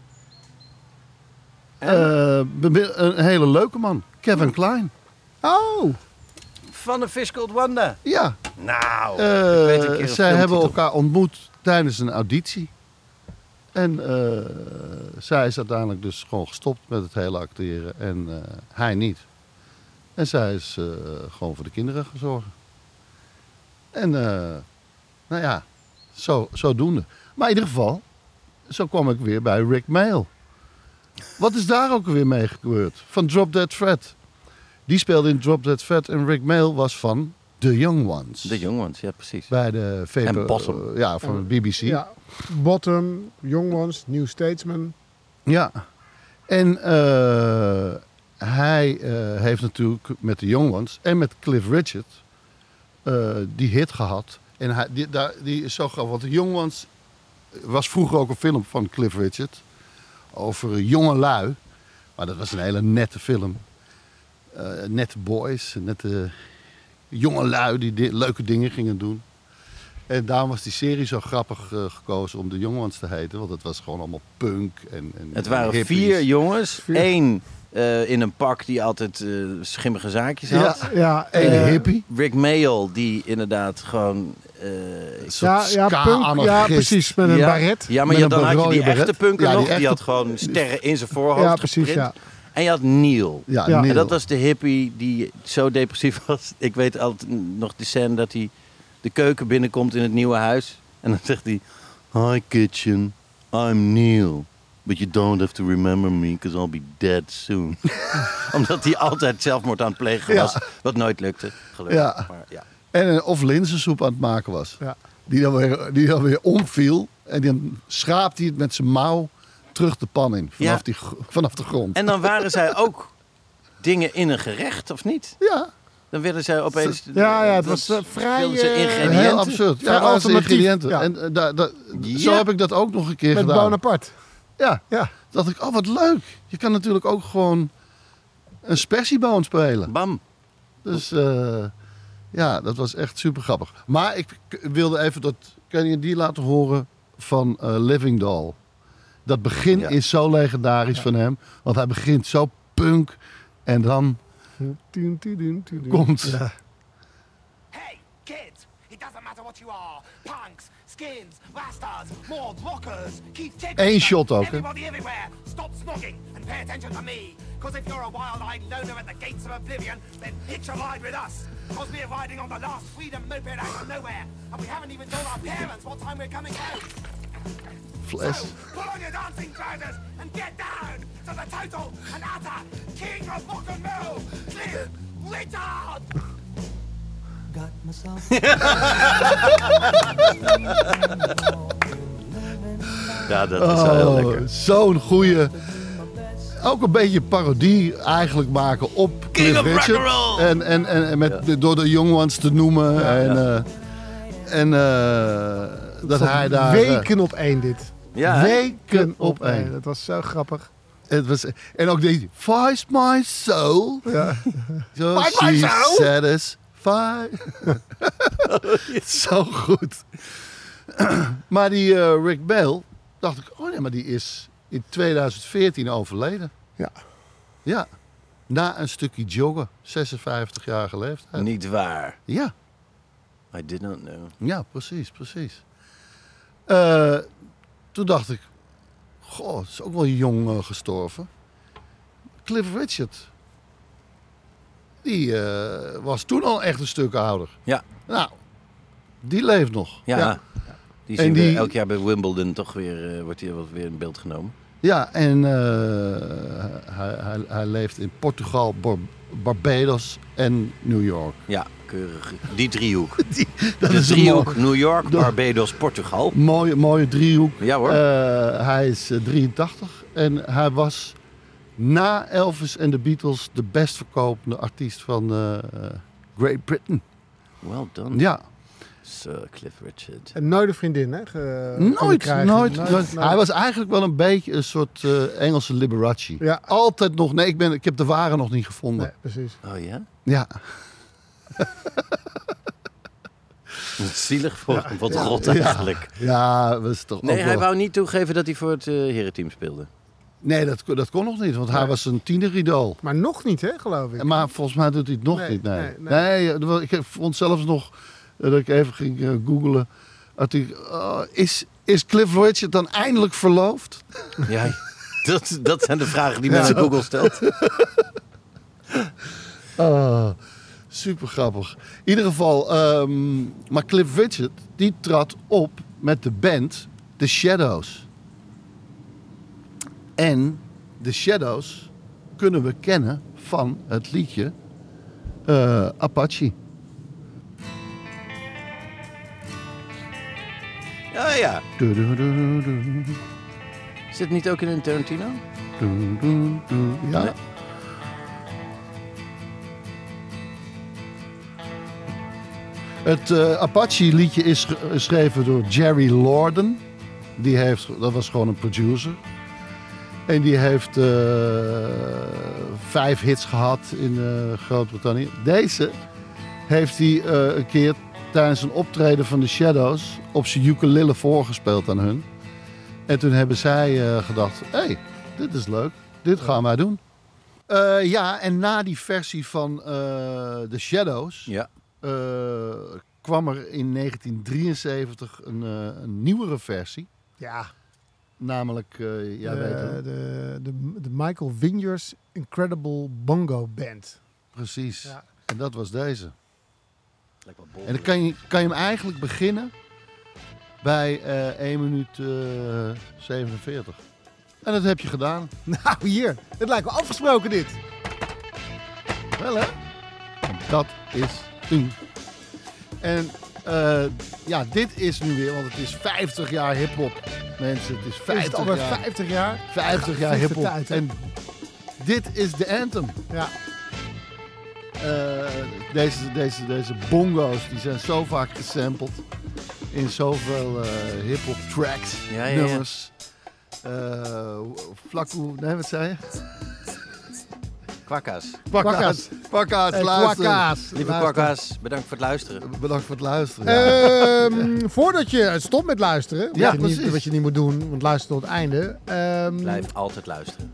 Uh, be- een hele leuke man, Kevin Kline. Oh! Van de Fish Called Wanda. Ja, Nou, uh, ik weet een keer een zij hebben filmtitel. elkaar ontmoet tijdens een auditie. En uh, zij is uiteindelijk dus gewoon gestopt met het hele acteren en uh, hij niet. En zij is uh, gewoon voor de kinderen gaan zorgen. En uh, nou ja, zo, zodoende. Maar in ieder geval, zo kwam ik weer bij Rick Mail. Wat is daar ook weer mee gebeurd? Van Drop Dead Fred. Die speelde in Drop Dead Fred en Rick Mail was van The Young Ones. De Young Ones, ja precies. Bij de V P En Bottom. Uh, ja, van de B B C. Ja, Bottom, Young Ones, New Statesman. Ja. En uh, hij uh, heeft natuurlijk met de Young Ones en met Cliff Richard uh, die hit gehad. En hij, die, daar, die is zo grappig, want de Young Ones was vroeger ook een film van Cliff Richard over jonge lui. Maar dat was een hele nette film. Uh, nette boys, nette jonge lui die di- leuke dingen gingen doen. En daarom was die serie zo grappig uh, gekozen om de Young Ones te heten. Want het was gewoon allemaal punk en, en Het waren hippies. vier jongens. Vier. Eén uh, in een pak die altijd uh, schimmige zaakjes had. Ja, Ja, en eh, een hippie. Rick Mail, die inderdaad gewoon... Uh, Een soort Ja, ja, punk, ja, ska-anarchist. precies, met een ja, baret. Ja, maar Met je, een dan had je die rode echte beret. punker Ja, die nog. Die echte- had gewoon sterren in zijn voorhoofd Ja, precies, geprint. ja. En je had Neil. Ja, Ja. Neil. En dat was de hippie die zo depressief was. Ik weet altijd nog de scène dat hij de keuken binnenkomt in het nieuwe huis. En dan zegt hij... Hi kitchen, I'm Neil. But you don't have to remember me, because I'll be dead soon. Omdat hij altijd zelfmoord aan het plegen was. Ja. Wat nooit lukte, gelukkig. Ja. Maar, ja. En uh, of linzensoep aan het maken was. Ja. Die, dan weer, die dan weer omviel. En dan schraapt hij het met zijn mouw terug de pan in. Vanaf, Ja. die, gr- vanaf de grond. En dan waren zij ook dingen in een gerecht, of niet? ja, Dan werden zij opeens... Ja, ja, het dan was uh, vrij... speelden ze eh, ingrediënten. heel absurd. Vrij Ja, dat was de alternatief, ingrediënten. ja. En uh, da, da, Ja. zo heb ik dat ook nog een keer met gedaan. Bonaparte. Ja, Ja. dacht ik, oh wat leuk. Je kan natuurlijk ook gewoon een spersieboon spelen. Bam. Dus uh, ja, dat was echt super grappig. Maar ik k- wilde even dat, kan je die laten horen van uh, Living Doll. Dat begin Ja. is zo legendarisch van hem. Want hij begint zo punk. En dan Tien, tien, tien, tien, tien. komt... Ja. Hey, kids! It doesn't matter Eén shot ook, hè? Stop snogging and pay attention to me. Because if you're a wild-eyed loner at the gates of oblivion, then hitch a ride with us. Because we're riding on the last freedom moped out of nowhere. And we haven't even told our parents what time we're coming home. Fles. So, put on your dancing trousers and get down to the total and utter king of rock and roll, Cliff Richard! Got myself... Ja, dat is wel heel Oh, lekker. zo'n goeie. Ook een beetje parodie eigenlijk maken op Cliff of Richard. rock'n'roll. En, en, en, en met, Ja. door de young ones te noemen. Ja, en ja. uh, en uh, dat hij daar... uh, Weken op één dit. Ja, hè? weken op één. Dat was zo grappig. Het was, en ook deze... Feist my soul. Ja. So Feist my she soul. satisfied. Zo goed. Maar die uh, Rick Bell, dacht ik, oh nee, maar die is in tweeduizend veertien overleden. Ja. Ja. Na een stukje joggen, zesenvijftigjarige leeftijd. Niet waar. Ja, I did not know. ja, precies, precies. Uh, toen dacht ik, goh, het is ook wel jong uh, gestorven. Cliff Richard. Die uh, was toen al echt een stuk ouder. Ja. Nou, die leeft nog. Ja. Ja, Die En zien we die- elk jaar bij Wimbledon toch weer, uh, wordt hij wel weer in beeld genomen. ja en uh, hij, hij, hij leeft in Portugal, Bar- Barbados en New York. Ja, keurig. Die driehoek. Die, dat De is een driehoek mooi- New York, Dat- Barbados, Portugal. mooie, mooie driehoek. Ja hoor. Uh, hij is uh, drieëntachtig en hij was na Elvis en de Beatles de best verkopende artiest van uh, Great Britain. Well done. Ja, Sir Cliff Richard. En nooit een vriendin, hè? ge- nooit, kunnen krijgen. nooit, nooit. Hij was eigenlijk wel een beetje een soort uh, Engelse Liberace. Ja. Altijd nog, nee, ik, ben, ik heb de ware nog niet gevonden. Nee, precies. Oh ja? Ja. Wat zielig voor hem. Wat rot eigenlijk. Ja, was toch Nee, ook hij wel... wou niet toegeven dat hij voor het uh, herenteam speelde. Nee, dat, dat kon nog niet, want hij was een tieneridool. Maar nog niet, hè, geloof ik. Maar volgens mij doet hij het nog Nee, niet. Nee, nee, nee. nee. nee, ik vond zelfs nog uh, dat ik even ging uh, googlen. Dat ik, uh, is, is Cliff Richard dan eindelijk verloofd? Ja, dat, dat zijn de vragen die men aan Google stelt. Uh, super grappig. In ieder geval, um, maar Cliff Richard die trad op met de band The Shadows. En The Shadows kunnen we kennen van het liedje uh, Apache. Oh ja. Du, du, du, du, Zit het niet ook in een Tarantino? du, du, du. Ja. Nee. Het uh, Apache-liedje is ge- geschreven door Jerry Lorden. Die heeft, dat was gewoon een producer. En die heeft uh, vijf hits gehad in uh, Groot-Brittannië. Deze heeft hij uh, een keer tijdens een optreden van The Shadows op zijn ukulele voorgespeeld aan hun. En toen hebben zij uh, gedacht, hé, hey, dit is leuk. Dit gaan wij doen. Uh, ja, en na die versie van uh, The Shadows... Ja. Uh, kwam er in negentien drieënzeventig een, uh, een nieuwere versie. Ja. Namelijk, uh, jij de, weet het. de, de, de Michael Vineyards Incredible Bongo Band. Precies. Ja. En dat was deze. Lijkt wel bol. En dan kan je, kan je hem eigenlijk beginnen bij uh, één minuut uh, zevenenveertig. En dat heb je gedaan. Nou, hier. Het lijkt wel afgesproken, dit. Wel hè? En dat is toen. En uh, ja, dit is nu weer, want het is vijftig jaar hiphop. Mensen, het is Is het vijftig alweer jaar. vijftig jaar? vijftig jaar Vliegt de hiphop. tijd, hè? En dit is de anthem. Ja. Uh, deze, deze, deze bongo's die zijn zo vaak gesampled in zoveel uh, hip-hop tracks, Ja, ja, ja. nummers. Uh, Flakku, nee, wat zei je? Kwakka's. Pakka's. Pakka's, Hey, luister. kwakka's. Lieve Luister. kwakka's, bedankt voor het luisteren. Bedankt voor het luisteren. Ja. Ehm, voordat je stopt met luisteren, wat, Ja, je niet, precies. wat je niet moet doen, want luister tot het einde. Ehm, Blijf altijd luisteren.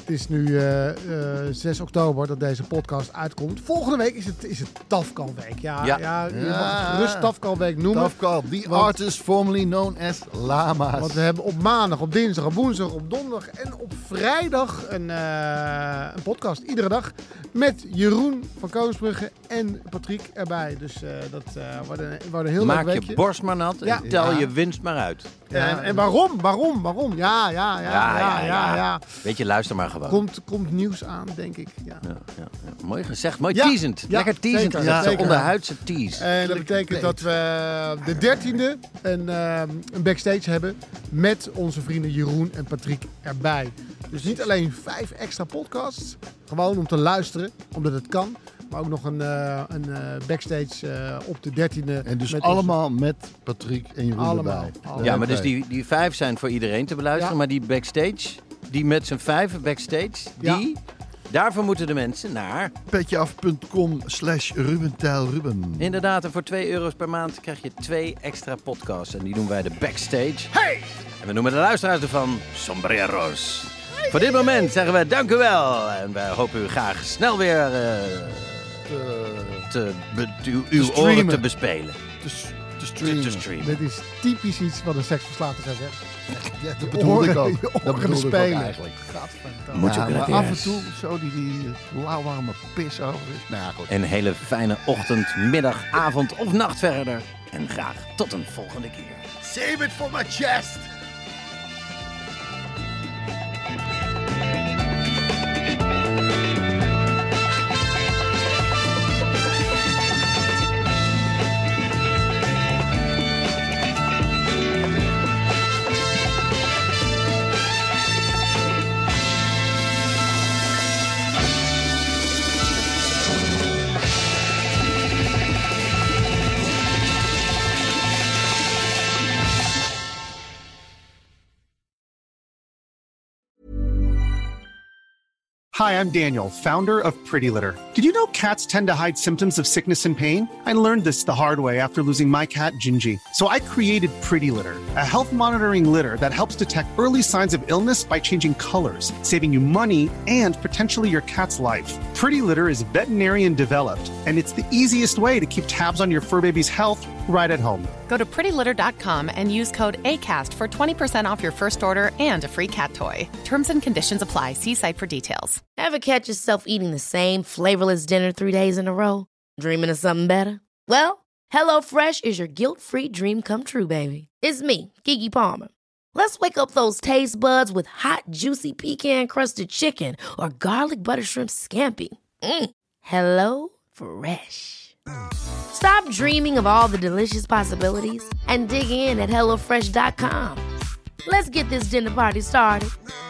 Het is nu uh, uh, zes oktober dat deze podcast uitkomt. Volgende week is het, is het Tafkalweek. Ja, ja. ja, je Ja. mag het gerust Tafkalweek noemen. Tafkal, the Want- artist formerly known as Lama's. Want we hebben op maandag, op dinsdag, op woensdag, op donderdag en op vrijdag een, uh, een podcast. Iedere dag met Jeroen van Koningsbrugge en Patrick erbij. Dus uh, dat uh, wordt, een, wordt een heel leuk Maak weekje. je borst maar nat en Ja. tel Ja. je winst maar uit. En, en waarom? Waarom? Waarom? Ja, ja, ja, ja, ja, ja. ja. Weet je, luister maar gewoon. Komt, komt nieuws aan, denk ik. Ja. Ja, ja, ja. Mooi gezegd, mooi Ja. teasend. Ja, Lekker teasend. zeker. Ja, Ja, Zo'n zeker. onderhuidse tease. En dat betekent dat we de dertiende een, uh, een backstage hebben met onze vrienden Jeroen en Patrick erbij. Dus niet alleen vijf extra podcasts, gewoon om te luisteren, omdat het kan. Maar ook nog een, uh, een uh, backstage uh, op de dertiende. En dus met allemaal met Patrick en Jeroen Allemaal. erbij. Allemaal. Ja, maar Oké. dus die, die vijf zijn voor iedereen te beluisteren. Ja. Maar die backstage, die met z'n vijven backstage, die... Daarvoor moeten de mensen naar... Petjeaf.com slash Ruben Tijl Ruben. Inderdaad, en voor twee euro's per maand krijg je twee extra podcasts. En die doen wij de backstage. Hey! En we noemen de luisteraars ervan sombreros. Hey! Voor dit moment zeggen we dank u wel. En wij hopen u graag snel weer uh, te, be, uw, uw te oren streamen. te bespelen. Te, s- te Te, streamen. te streamen. Dit is typisch iets wat een seksverslaafde zou zeggen. Ja, dat bedoelde ik ook. Je Dat oren bedoelde ik ook bespelen. eigenlijk. Gadverdamme. Moet je Ja, ook maar lekker af en eens. toe zo die, die lauwwarme pis over. Nou ja, goed. Een hele fijne ochtend, middag, avond of nacht verder. En graag tot een volgende keer. Save it for my chest! Hi, I'm Daniel, founder of Pretty Litter. Did you know cats tend to hide symptoms of sickness and pain? I learned this the hard way after losing my cat, Gingy. So I created Pretty Litter, a health monitoring litter that helps detect early signs of illness by changing colors, saving you money and potentially your cat's life. Pretty Litter is veterinarian developed, and it's the easiest way to keep tabs on your fur baby's health right at home. Go to pretty litter dot com and use code ACAST for twenty percent off your first order and a free cat toy. Terms and conditions apply. See site for details. Ever catch yourself eating the same flavorless dinner three days in a row? Dreaming of something better? Well, HelloFresh is your guilt-free dream come true, baby. It's me, Keke Palmer. Let's wake up those taste buds with hot, juicy pecan-crusted chicken or garlic butter shrimp scampi. Mm. Hello Fresh. Stop dreaming of all the delicious possibilities and dig in at hello fresh dot com. Let's get this dinner party started.